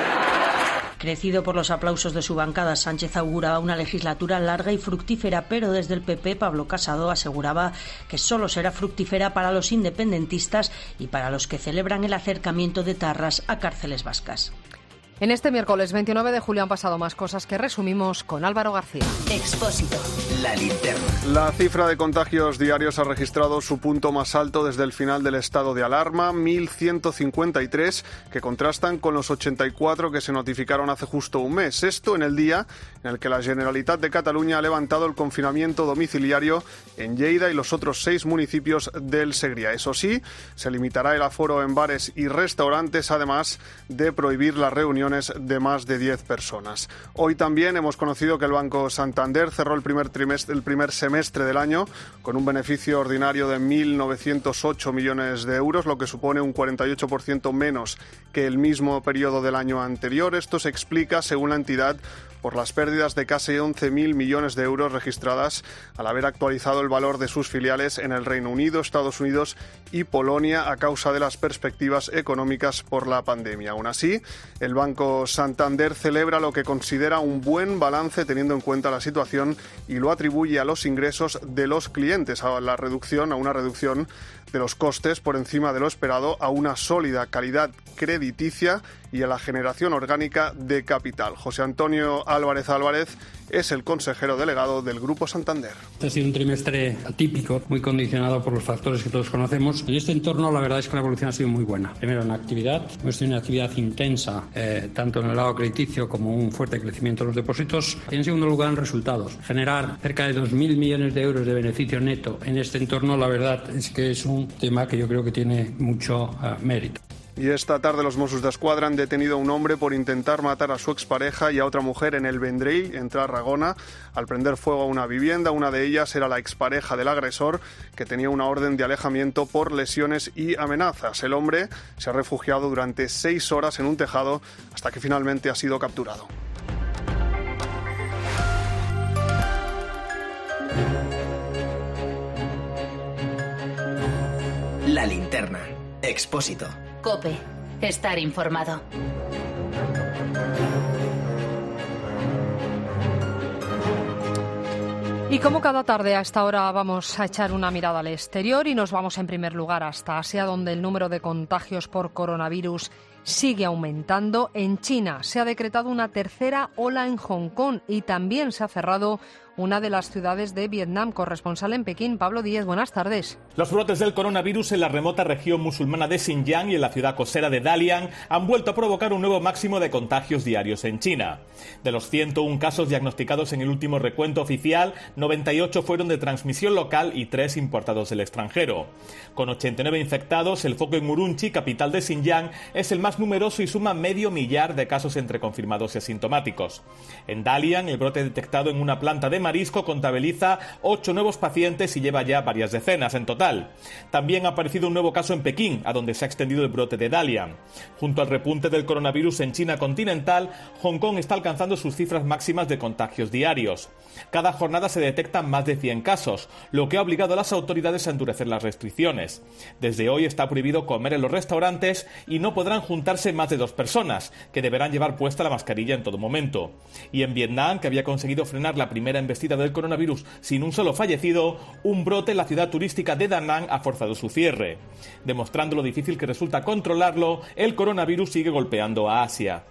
Crecido por los aplausos de su bancada, Sánchez auguraba una legislatura larga y fructífera, pero desde el PP, Pablo Casado aseguraba que solo será fructífera para los independentistas y para los que celebran el acercamiento de etarras a cárceles vascas. En este miércoles 29 de julio han pasado más cosas que resumimos con Álvaro García. Expósito. La linterna. La cifra de contagios diarios ha registrado su punto más alto desde el final del estado de alarma, 1.153, que contrastan con los 84 que se notificaron hace justo un mes. Esto en el día en el que la Generalitat de Cataluña ha levantado el confinamiento domiciliario en Lleida y los otros 6 municipios del Segrià. Eso sí, se limitará el aforo en bares y restaurantes, además de prohibir las reuniones reuniones de más de 10 personas. Hoy también hemos conocido que el Banco Santander cerró el primer semestre del año con un beneficio ordinario de 1.908 millones de euros, lo que supone un 48% menos que el mismo periodo del año anterior. Esto se explica, según la entidad, por las pérdidas de casi 11.000 millones de euros registradas al haber actualizado el valor de sus filiales en el Reino Unido, Estados Unidos y Polonia a causa de las perspectivas económicas por la pandemia. Aún así, el Banco Santander celebra lo que considera un buen balance teniendo en cuenta la situación y lo atribuye a los ingresos de los clientes, a una reducción de los costes por encima de lo esperado, a una sólida calidad crediticia y a la generación orgánica de capital. José Antonio Álvarez es el consejero delegado del Grupo Santander. Este ha sido un trimestre atípico, muy condicionado por los factores que todos conocemos. En este entorno la verdad es que la evolución ha sido muy buena. Primero en la actividad, hemos tenido una actividad intensa, tanto en el lado crediticio como un fuerte crecimiento de los depósitos. Y en segundo lugar en resultados. Generar cerca de 2.000 millones de euros de beneficio neto en este entorno, la verdad es que es un tema que yo creo que tiene mucho mérito. Y esta tarde los Mossos d'Esquadra han detenido a un hombre por intentar matar a su expareja y a otra mujer en el Vendrell, en Tarragona, al prender fuego a una vivienda. Una de ellas era la expareja del agresor, que tenía una orden de alejamiento por lesiones y amenazas. El hombre se ha refugiado durante 6 horas en un tejado hasta que finalmente ha sido capturado. La linterna. Expósito. COPE. Estar informado. Y como cada tarde a esta hora vamos a echar una mirada al exterior y nos vamos en primer lugar hasta Asia, donde el número de contagios por coronavirus sigue aumentando. En China se ha decretado una tercera ola en Hong Kong y también se ha cerrado una de las ciudades de Vietnam. Corresponsal en Pekín, Pablo Díez, buenas tardes. Los brotes del coronavirus en la remota región musulmana de Xinjiang y en la ciudad costera de Dalian han vuelto a provocar un nuevo máximo de contagios diarios en China. De los 101 casos diagnosticados en el último recuento oficial, 98 fueron de transmisión local y 3 importados del extranjero. Con 89 infectados, el foco en Urumqi, capital de Xinjiang, es el más numeroso y suma 500.000 de casos entre confirmados y asintomáticos. En Dalian, el brote detectado en una planta de marisco contabiliza 8 nuevos pacientes y lleva ya varias decenas en total. También ha aparecido un nuevo caso en Pekín, a donde se ha extendido el brote de Dalian. Junto al repunte del coronavirus en China continental, Hong Kong está alcanzando sus cifras máximas de contagios diarios. Cada jornada se detectan más de 100 casos, lo que ha obligado a las autoridades a endurecer las restricciones. Desde hoy está prohibido comer en los restaurantes y no podrán juntarse más de 2 personas, que deberán llevar puesta la mascarilla en todo momento. Y en Vietnam, que había conseguido frenar la primera embestida del coronavirus sin un solo fallecido, un brote en la ciudad turística de Da Nang ha forzado su cierre. Demostrando lo difícil que resulta controlarlo, el coronavirus sigue golpeando a Asia.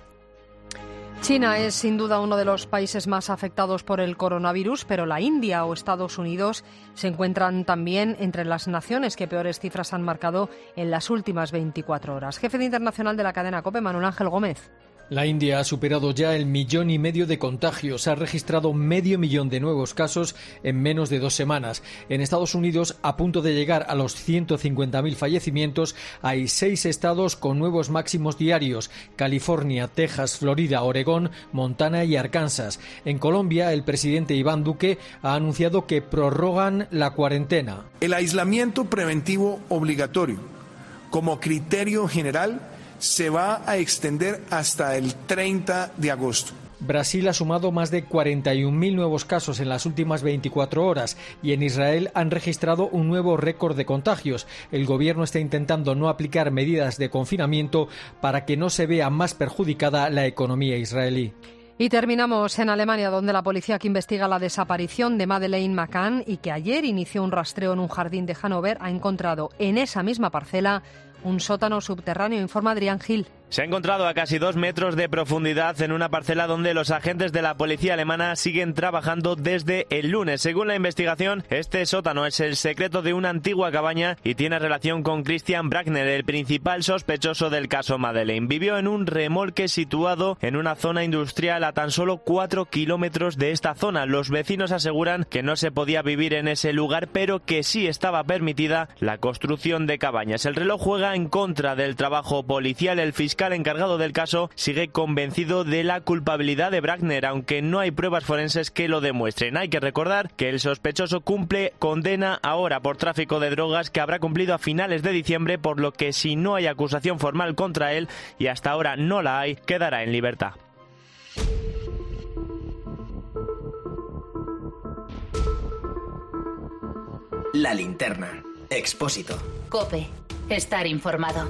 China es sin duda uno de los países más afectados por el coronavirus, pero la India o Estados Unidos se encuentran también entre las naciones que peores cifras han marcado en las últimas 24 horas. Jefe de internacional de la cadena COPE, Manuel Ángel Gómez. La India ha superado ya el 1,5 millones de contagios, ha registrado 500.000 de nuevos casos en menos de 2 semanas. En Estados Unidos, a punto de llegar a los 150.000 fallecimientos, hay 6 estados con nuevos máximos diarios: California, Texas, Florida, Oregón, Montana y Arkansas. En Colombia, el presidente Iván Duque ha anunciado que prorrogan la cuarentena. El aislamiento preventivo obligatorio, como criterio general, se va a extender hasta el 30 de agosto. Brasil ha sumado más de 41.000 nuevos casos en las últimas 24 horas y en Israel han registrado un nuevo récord de contagios. El gobierno está intentando no aplicar medidas de confinamiento para que no se vea más perjudicada la economía israelí. Y terminamos en Alemania, donde la policía que investiga la desaparición de Madeleine McCann y que ayer inició un rastreo en un jardín de Hannover ha encontrado en esa misma parcela un sótano subterráneo, informa Adrián Gil. Se ha encontrado a casi 2 metros de profundidad en una parcela donde los agentes de la policía alemana siguen trabajando desde el lunes. Según la investigación, este sótano es el secreto de una antigua cabaña y tiene relación con Christian Bragner, el principal sospechoso del caso Madeleine. Vivió en un remolque situado en una zona industrial a tan solo 4 kilómetros de esta zona. Los vecinos aseguran que no se podía vivir en ese lugar, pero que sí estaba permitida la construcción de cabañas. El reloj juega en contra del trabajo policial. El fiscal fiscal encargado del caso sigue convencido de la culpabilidad de Wagner, aunque no hay pruebas forenses que lo demuestren. Hay que recordar que el sospechoso cumple condena ahora por tráfico de drogas que habrá cumplido a finales de diciembre, por lo que si no hay acusación formal contra él, y hasta ahora no la hay, quedará en libertad. La linterna. Expósito. COPE. Estar informado.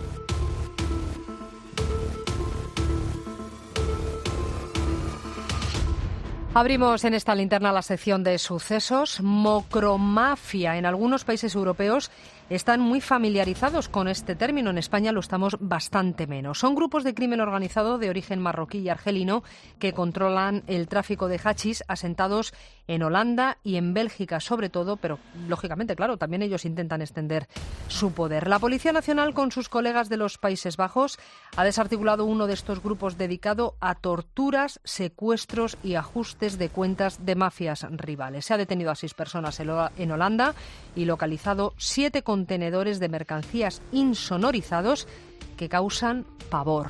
Abrimos en esta linterna la sección de sucesos. Mocromafia. En algunos países europeos están muy familiarizados con este término. En España lo estamos bastante menos. Son grupos de crimen organizado de origen marroquí y argelino que controlan el tráfico de hachís, asentados en Holanda y en Bélgica sobre todo, pero lógicamente, claro, también ellos intentan extender su poder. La Policía Nacional, con sus colegas de los Países Bajos, ha desarticulado uno de estos grupos dedicado a torturas, secuestros y ajustes de cuentas de mafias rivales. Se ha detenido a 6 personas en Holanda y localizado 7 contenedores de mercancías insonorizados que causan pavor.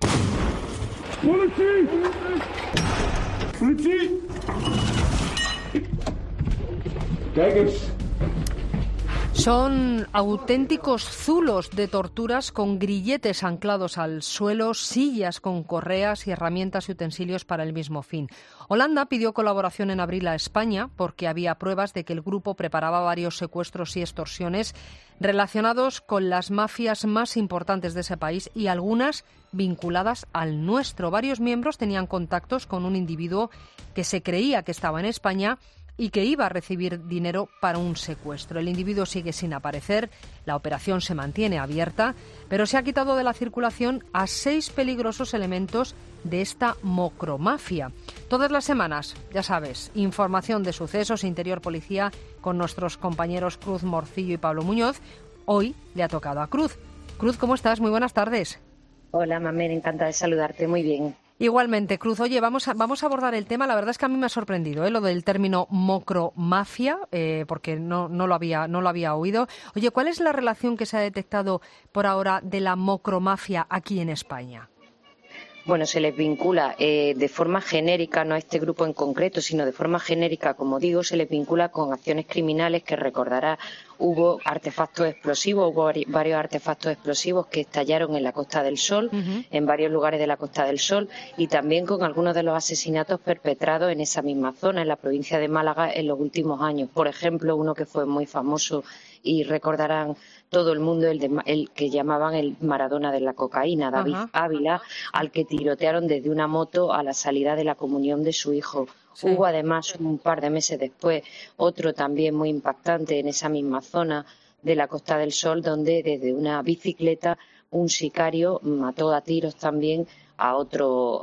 Son auténticos zulos de torturas con grilletes anclados al suelo, sillas con correas y herramientas y utensilios para el mismo fin. Holanda pidió colaboración en abril a España porque había pruebas de que el grupo preparaba varios secuestros y extorsiones relacionados con las mafias más importantes de ese país y algunas vinculadas al nuestro. Varios miembros tenían contactos con un individuo que se creía que estaba en España y que iba a recibir dinero para un secuestro. El individuo sigue sin aparecer, la operación se mantiene abierta, pero se ha quitado de la circulación a 6 peligrosos elementos de esta mocromafia. Todas las semanas, ya sabes, información de sucesos, Interior, Policía, con nuestros compañeros Cruz Morcillo y Pablo Muñoz. Hoy le ha tocado a Cruz. Cruz, ¿cómo estás? Muy buenas tardes. Hola, Mamen, encantada de saludarte. Muy bien. Igualmente, Cruz. Oye, vamos a abordar el tema. La verdad es que a mí me ha sorprendido lo del término mocromafia, porque no lo había oído. Oye, ¿cuál es la relación que se ha detectado por ahora de la mocromafia aquí en España? Bueno, se les vincula de forma genérica, no a este grupo en concreto, sino de forma genérica, como digo, se les vincula con acciones criminales que recordará. Hubo artefactos explosivos, hubo varios artefactos explosivos que estallaron en la Costa del Sol, en varios lugares de la Costa del Sol, y también con algunos de los asesinatos perpetrados en esa misma zona, en la provincia de Málaga, en los últimos años. Por ejemplo, uno que fue muy famoso y recordarán todo el mundo, el que llamaban el Maradona de la cocaína, David Ávila, al que tirotearon desde una moto a la salida de la comunión de su hijo. Sí. Hubo además, un par de meses después, otro también muy impactante en esa misma zona de la Costa del Sol, donde desde una bicicleta un sicario mató a tiros también a otro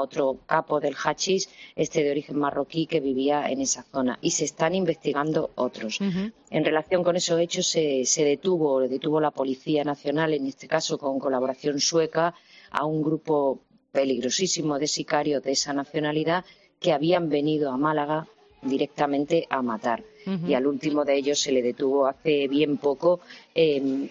capo del hachís, de origen marroquí, que vivía en esa zona. Y se están investigando otros. En relación con esos hechos se detuvo la Policía Nacional, en este caso con colaboración sueca, a un grupo peligrosísimo de sicarios de esa nacionalidad que habían venido a Málaga directamente a matar. Y al último de ellos se le detuvo hace bien poco en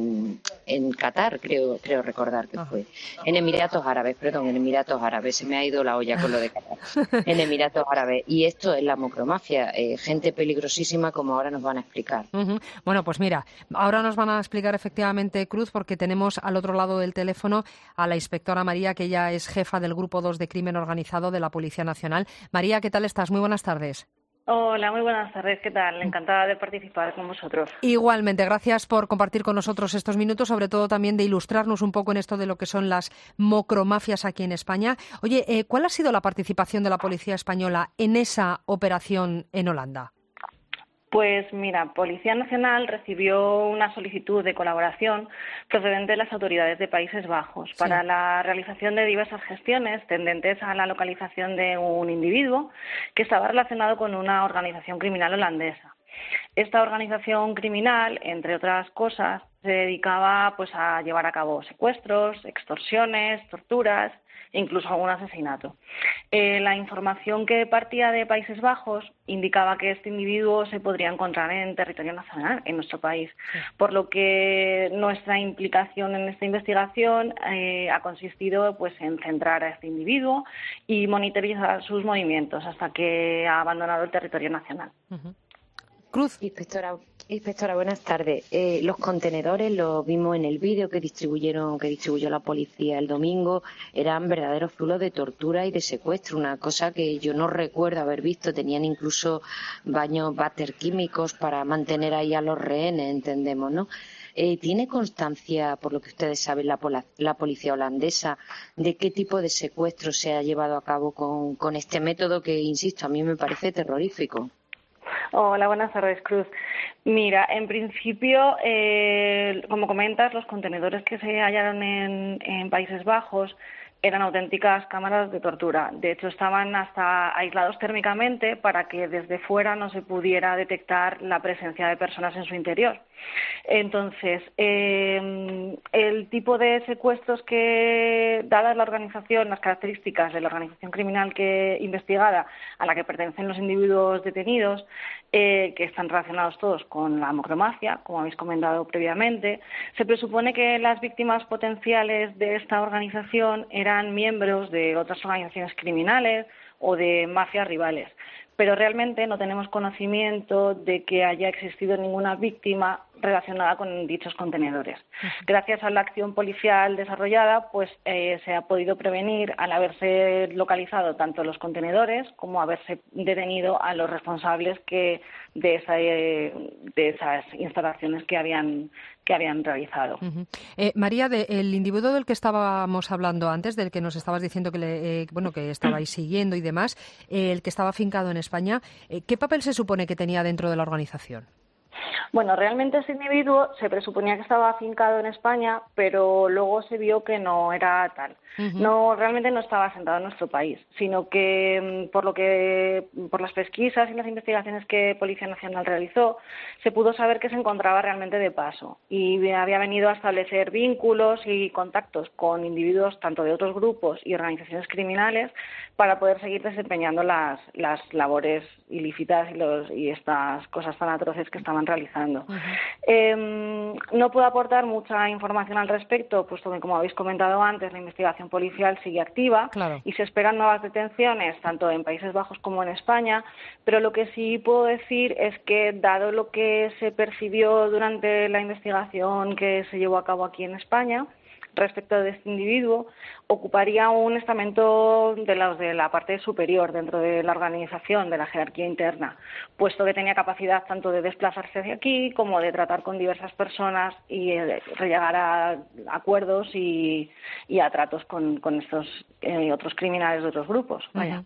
Qatar, creo recordar que fue. En Emiratos Árabes, se me ha ido la olla con lo de Qatar. En Emiratos Árabes. Y esto es la mocromafia, gente peligrosísima, como ahora nos van a explicar. Bueno, pues mira, ahora nos van a explicar efectivamente, Cruz, porque tenemos al otro lado del teléfono a la inspectora María, que ella es jefa del Grupo 2 de Crimen Organizado de la Policía Nacional. María, ¿qué tal estás? Muy buenas tardes. Hola, muy buenas tardes. ¿Qué tal? Encantada de participar con vosotros. Igualmente, gracias por compartir con nosotros estos minutos, sobre todo también de ilustrarnos un poco en esto de lo que son las mocromafias aquí en España. Oye, ¿cuál ha sido la participación de la Policía Española en esa operación en Holanda? Pues mira, Policía Nacional recibió una solicitud de colaboración procedente de las autoridades de Países Bajos para la realización de diversas gestiones tendentes a la localización de un individuo que estaba relacionado con una organización criminal holandesa. Esta organización criminal, entre otras cosas, se dedicaba pues a llevar a cabo secuestros, extorsiones, torturas e incluso algún asesinato. La información que partía de Países Bajos indicaba que este individuo se podría encontrar en territorio nacional, en nuestro país, por lo que nuestra implicación en esta investigación ha consistido pues en centrar a este individuo y monitorizar sus movimientos hasta que ha abandonado el territorio nacional. Cruz. Inspectora, buenas tardes. Los contenedores, lo vimos en el vídeo que distribuyó la policía el domingo, eran verdaderos zulos de tortura y de secuestro, una cosa que yo no recuerdo haber visto. Tenían incluso baños váter químicos para mantener ahí a los rehenes, entendemos, ¿no? ¿Tiene constancia, por lo que ustedes saben, la policía holandesa, de qué tipo de secuestro se ha llevado a cabo con este método que, insisto, a mí me parece terrorífico? Hola, buenas tardes, Cruz. Mira, en principio, como comentas, los contenedores que se hallaron en Países Bajos eran auténticas cámaras de tortura. De hecho, estaban hasta aislados térmicamente para que desde fuera no se pudiera detectar la presencia de personas en su interior. Entonces, el tipo de secuestros que, dadas la organización, las características de la organización criminal investigada a la que pertenecen los individuos detenidos, que están relacionados todos con la macromafia, como habéis comentado previamente, se presupone que las víctimas potenciales de esta organización eran miembros de otras organizaciones criminales o de mafias rivales. Pero realmente no tenemos conocimiento de que haya existido ninguna víctima relacionada con dichos contenedores. Gracias a la acción policial desarrollada, pues se ha podido prevenir al haberse localizado tanto los contenedores como haberse detenido a los responsables de esas instalaciones que habían realizado. María, el individuo del que estábamos hablando antes, del que nos estabas diciendo que estabais siguiendo y demás, el que estaba afincado en España, ¿qué papel se supone que tenía dentro de la organización? Bueno, realmente este individuo se presuponía que estaba afincado en España, pero luego se vio que no era tal. Realmente no estaba asentado en nuestro país, sino que por las pesquisas y las investigaciones que Policía Nacional realizó, se pudo saber que se encontraba realmente de paso y había venido a establecer vínculos y contactos con individuos tanto de otros grupos y organizaciones criminales para poder seguir desempeñando las labores ilícitas y estas cosas tan atroces que estaban realizando. No puedo aportar mucha información al respecto, puesto que, como habéis comentado antes, la investigación policial sigue activa y se esperan nuevas detenciones, tanto en Países Bajos como en España, pero lo que sí puedo decir es que, dado lo que se percibió durante la investigación que se llevó a cabo aquí en España, respecto de este individuo, ocuparía un estamento de los de la parte superior dentro de la organización, de la jerarquía interna, puesto que tenía capacidad tanto de desplazarse hacia aquí como de tratar con diversas personas y llegar a acuerdos y a tratos con estos otros criminales de otros grupos. Vaya.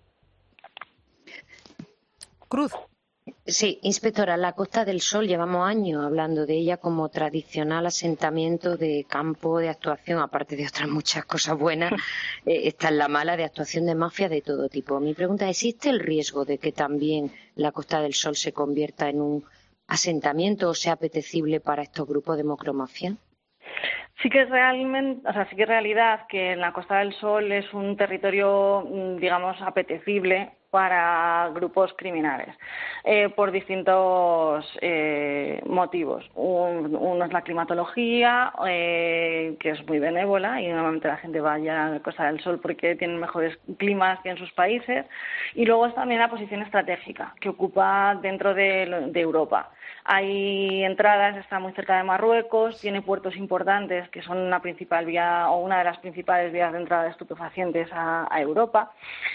Cruz. Sí, inspectora, la Costa del Sol llevamos años hablando de ella como tradicional asentamiento de campo de actuación, aparte de otras muchas cosas buenas, esta es la mala, de actuación de mafia de todo tipo. Mi pregunta es, ¿existe el riesgo de que también la Costa del Sol se convierta en un asentamiento o sea apetecible para estos grupos de macromafia? Sí que es realidad que la Costa del Sol es un territorio, digamos, apetecible para grupos criminales, por distintos motivos. Uno es la climatología, que es muy benévola y normalmente la gente va allá a la Costa del Sol porque tienen mejores climas que en sus países, y luego es también la posición estratégica que ocupa dentro de Europa. Hay entradas, está muy cerca de Marruecos, tiene puertos importantes que son una principal vía o una de las principales vías de entrada de estupefacientes a Europa.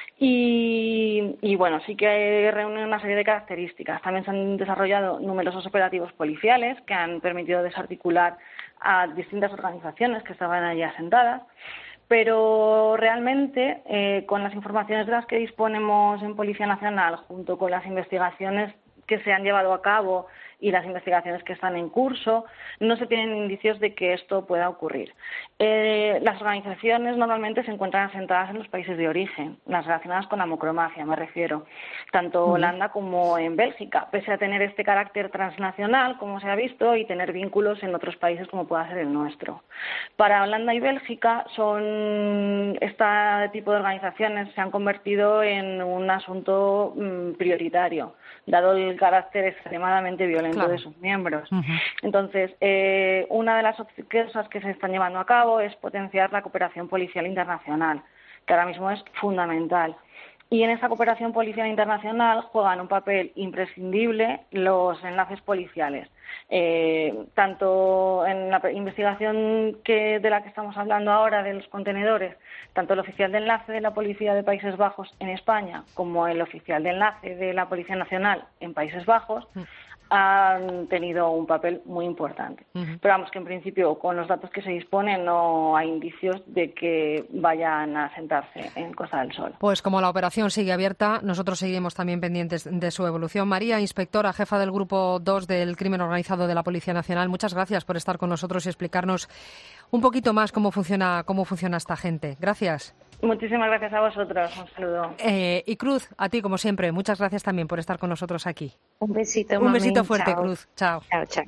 Y bueno, sí que reúne una serie de características. También se han desarrollado numerosos operativos policiales que han permitido desarticular a distintas organizaciones que estaban allí asentadas. Pero realmente, con las informaciones de las que disponemos en Policía Nacional, junto con las investigaciones que se han llevado a cabo y las investigaciones que están en curso, no se tienen indicios de que esto pueda ocurrir. Las organizaciones normalmente se encuentran asentadas en los países de origen, las relacionadas con la mucromacia, me refiero, tanto Holanda como en Bélgica, pese a tener este carácter transnacional, como se ha visto, y tener vínculos en otros países como pueda ser el nuestro. Para Holanda y Bélgica, este tipo de organizaciones se han convertido en un asunto prioritario, dado el carácter extremadamente violento de sus miembros. Entonces, una de las cosas que se están llevando a cabo es potenciar la cooperación policial internacional, que ahora mismo es fundamental. Y en esa cooperación policial internacional juegan un papel imprescindible los enlaces policiales. Tanto en la investigación de la que estamos hablando ahora de los contenedores, tanto el oficial de enlace de la Policía de Países Bajos en España como el oficial de enlace de la Policía Nacional en Países Bajos han tenido un papel muy importante. Pero vamos, que en principio con los datos que se disponen no hay indicios de que vayan a sentarse en Costa del Sol. Pues como la operación sigue abierta, nosotros seguimos también pendientes de su evolución. María, inspectora, jefa del Grupo 2 del Crimen Organizado de la Policía Nacional, muchas gracias por estar con nosotros y explicarnos un poquito más cómo funciona esta gente. Gracias. Muchísimas gracias a vosotros. Un saludo. Y Cruz, a ti como siempre, muchas gracias también por estar con nosotros aquí. Un besito, Un besito fuerte, chao. Cruz. Chao. Chao, chao.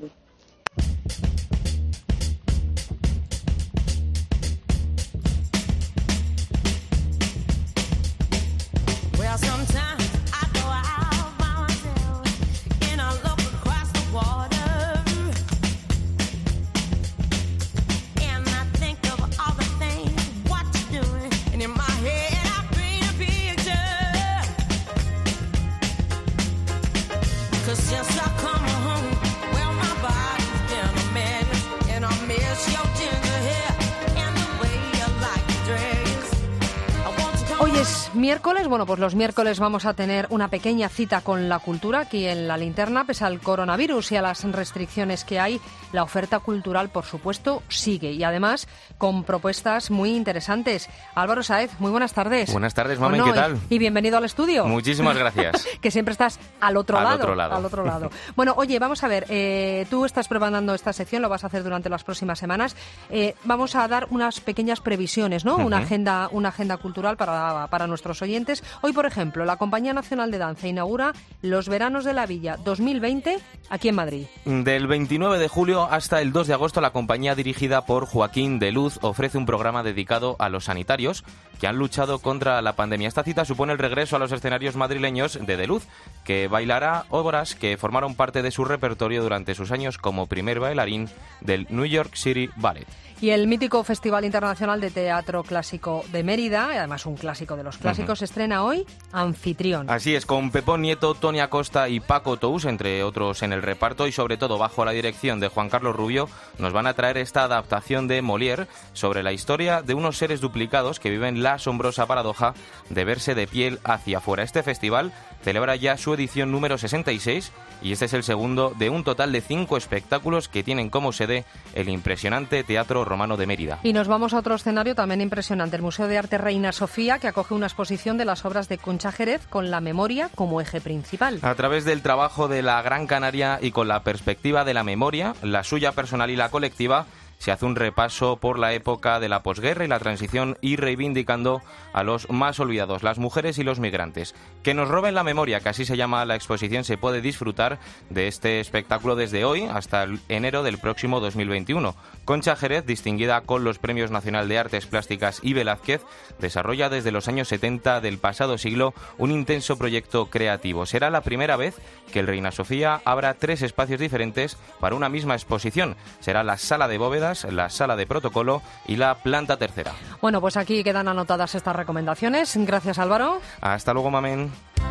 Miércoles, bueno, pues los miércoles vamos a tener una pequeña cita con la cultura aquí en La Linterna. Pese al coronavirus y a las restricciones que hay, la oferta cultural, por supuesto, sigue. Y además, con propuestas muy interesantes. Álvaro Sáez, muy buenas tardes. Buenas tardes, Mamen, ¿qué tal? Y bienvenido al estudio. Muchísimas gracias. Que siempre estás al otro lado. Bueno, oye, vamos a ver, tú estás preparando esta sección, lo vas a hacer durante las próximas semanas. Vamos a dar unas pequeñas previsiones, ¿no? Una agenda cultural para nuestros oyentes. Hoy, por ejemplo, la Compañía Nacional de Danza inaugura los Veranos de la Villa 2020 aquí en Madrid. Del 29 de julio hasta el 2 de agosto, la compañía dirigida por Joaquín de Luz ofrece un programa dedicado a los sanitarios que han luchado contra la pandemia. Esta cita supone el regreso a los escenarios madrileños de Luz, que bailará obras que formaron parte de su repertorio durante sus años como primer bailarín del New York City Ballet. Y el mítico Festival Internacional de Teatro Clásico de Mérida, además un clásico de los clásicos, estrena hoy Anfitrión. Así es, con Pepón Nieto, Tony Acosta y Paco Tous, entre otros en el reparto, y sobre todo bajo la dirección de Juan Carlos Rubio, nos van a traer esta adaptación de Molière sobre la historia de unos seres duplicados que viven la asombrosa paradoja de verse de piel hacia afuera. Este festival celebra ya su edición número 66 y este es el segundo de un total de 5 espectáculos que tienen como sede el impresionante Teatro Romano de Mérida. Y nos vamos a otro escenario también impresionante, el Museo de Arte Reina Sofía, que acoge una exposición de las obras de Concha Jerez con la memoria como eje principal. A través del trabajo de la Gran Canaria y con la perspectiva de la memoria, la suya personal y la colectiva, se hace un repaso por la época de la posguerra y la transición y reivindicando a los más olvidados, las mujeres y los migrantes. Que nos roben la memoria, que así se llama la exposición, se puede disfrutar de este espectáculo desde hoy hasta el enero del próximo 2021. Concha Jerez, distinguida con los Premios Nacional de Artes Plásticas y Velázquez, desarrolla desde los años 70 del pasado siglo un intenso proyecto creativo. Será la primera vez que el Reina Sofía abra 3 espacios diferentes para una misma exposición. Será la Sala de Bóvedas, la Sala de Protocolo y la Planta Tercera. Bueno, pues aquí quedan anotadas estas recomendaciones. Gracias, Álvaro. Hasta luego, Mamen.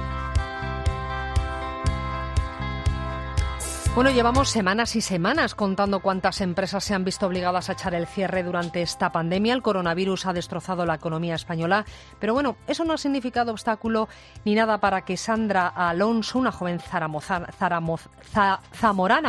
Bueno, llevamos semanas y semanas contando cuántas empresas se han visto obligadas a echar el cierre durante esta pandemia. El coronavirus ha destrozado la economía española, pero bueno, eso no ha significado obstáculo ni nada para que Sandra Alonso, una joven zamorana,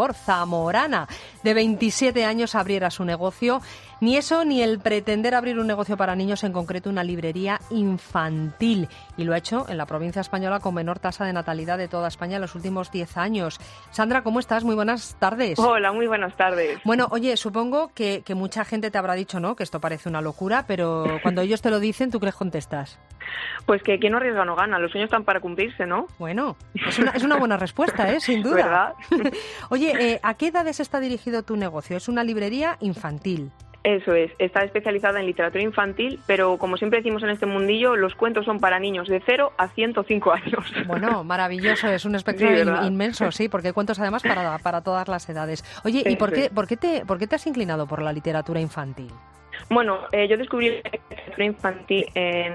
de 27 años, abriera su negocio. Ni eso, ni el pretender abrir un negocio para niños, en concreto una librería infantil. Y lo ha hecho en la provincia española con menor tasa de natalidad de toda España en los últimos 10 años. Sandra Sandra, ¿cómo estás? Muy buenas tardes. Hola, muy buenas tardes. Bueno, oye, supongo que mucha gente te habrá dicho, ¿no?, que esto parece una locura, pero cuando ellos te lo dicen, ¿tú qué les contestas? Pues que quien no arriesga no gana, los sueños están para cumplirse, ¿no? Bueno, es una buena respuesta, sin duda. ¿Verdad? Oye, ¿a qué edades está dirigido tu negocio? Es una librería infantil. Eso es, está especializada en literatura infantil, pero como siempre decimos en este mundillo, los cuentos son para niños de 0 a 105 años. Bueno, maravilloso, es un espectro inmenso, sí, porque hay cuentos además para todas las edades. Oye, ¿y por qué te has inclinado por la literatura infantil? Bueno, yo descubrí la literatura infantil en...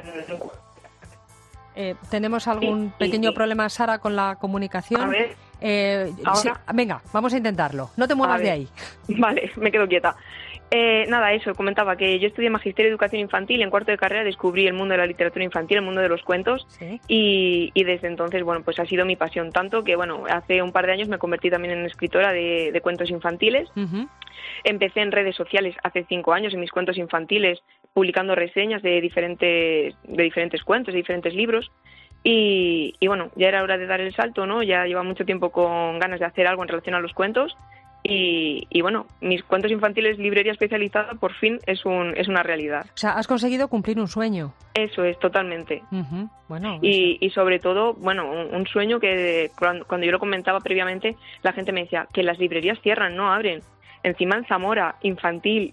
¿Tenemos algún pequeño problema, Sara, con la comunicación? A ver, sí, venga, vamos a intentarlo. No te muevas de ahí. Vale, me quedo quieta. Nada, eso, comentaba que yo estudié Magisterio de Educación Infantil y en cuarto de carrera descubrí el mundo de la literatura infantil, el mundo de los cuentos, ¿sí? y desde entonces, bueno, pues ha sido mi pasión, tanto que, bueno, hace un par de años me convertí también en escritora de cuentos infantiles. Uh-huh. Empecé en redes sociales hace 5 años en mis cuentos infantiles, publicando reseñas de diferentes cuentos, de diferentes libros. Y bueno, ya era hora de dar el salto, ¿no? Ya lleva mucho tiempo con ganas de hacer algo en relación a los cuentos. Y bueno, mis cuentos infantiles, librería especializada, por fin es una realidad. O sea, has conseguido cumplir un sueño. Eso es, totalmente. Uh-huh. Bueno, y sobre todo, bueno, un sueño que cuando yo lo comentaba previamente, la gente me decía que las librerías cierran, no abren. Encima en Zamora, infantil,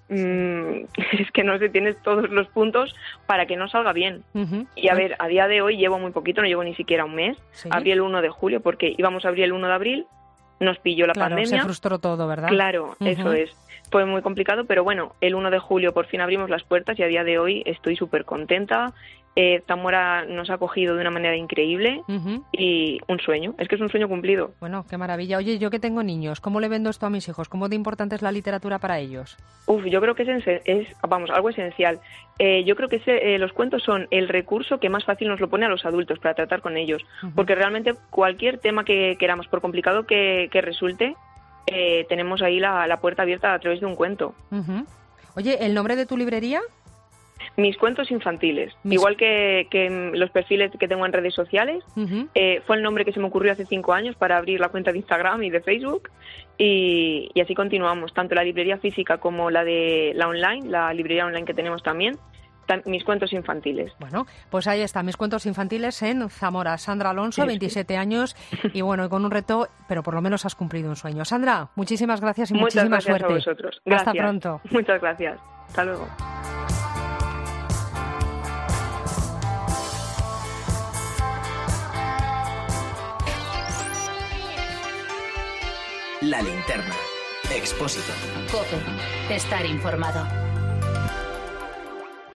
es que no sé, tienes todos los puntos para que no salga bien. Uh-huh. Y a ver, a día de hoy llevo muy poquito, no llevo ni siquiera un mes. ¿Sí? Abrí el 1 de julio porque íbamos a abrir el 1 de abril. Nos pilló la pandemia. Se frustró todo, ¿verdad? Claro, uh-huh. Eso es. Fue muy complicado, pero bueno, el 1 de julio por fin abrimos las puertas y a día de hoy estoy súper contenta. Zamora nos ha acogido de una manera increíble uh-huh. y un sueño. Es que es un sueño cumplido. Bueno, qué maravilla. Oye, yo que tengo niños, ¿cómo le vendo esto a mis hijos? ¿Cómo de importante es la literatura para ellos? Yo creo que es algo esencial. Yo creo que los cuentos son el recurso que más fácil nos lo pone a los adultos para tratar con ellos. Uh-huh. Porque realmente cualquier tema que queramos, por complicado que resulte, tenemos ahí la puerta abierta a través de un cuento. Uh-huh. Oye, ¿el nombre de tu librería? Mis cuentos infantiles, igual que los perfiles que tengo en redes sociales. Uh-huh. Fue el nombre que se me ocurrió hace 5 años para abrir la cuenta de Instagram y de Facebook y así continuamos, tanto la librería física como la online, la librería online que tenemos también. Mis cuentos infantiles. Bueno, pues ahí está, mis cuentos infantiles en Zamora. Sandra Alonso, 27 años y bueno, con un reto, pero por lo menos has cumplido un sueño. Sandra, muchísimas gracias y muchísima suerte. Muchas gracias a vosotros. Gracias. Hasta pronto. Muchas gracias. Hasta luego. La linterna. Expósito. COPE. Estar informado.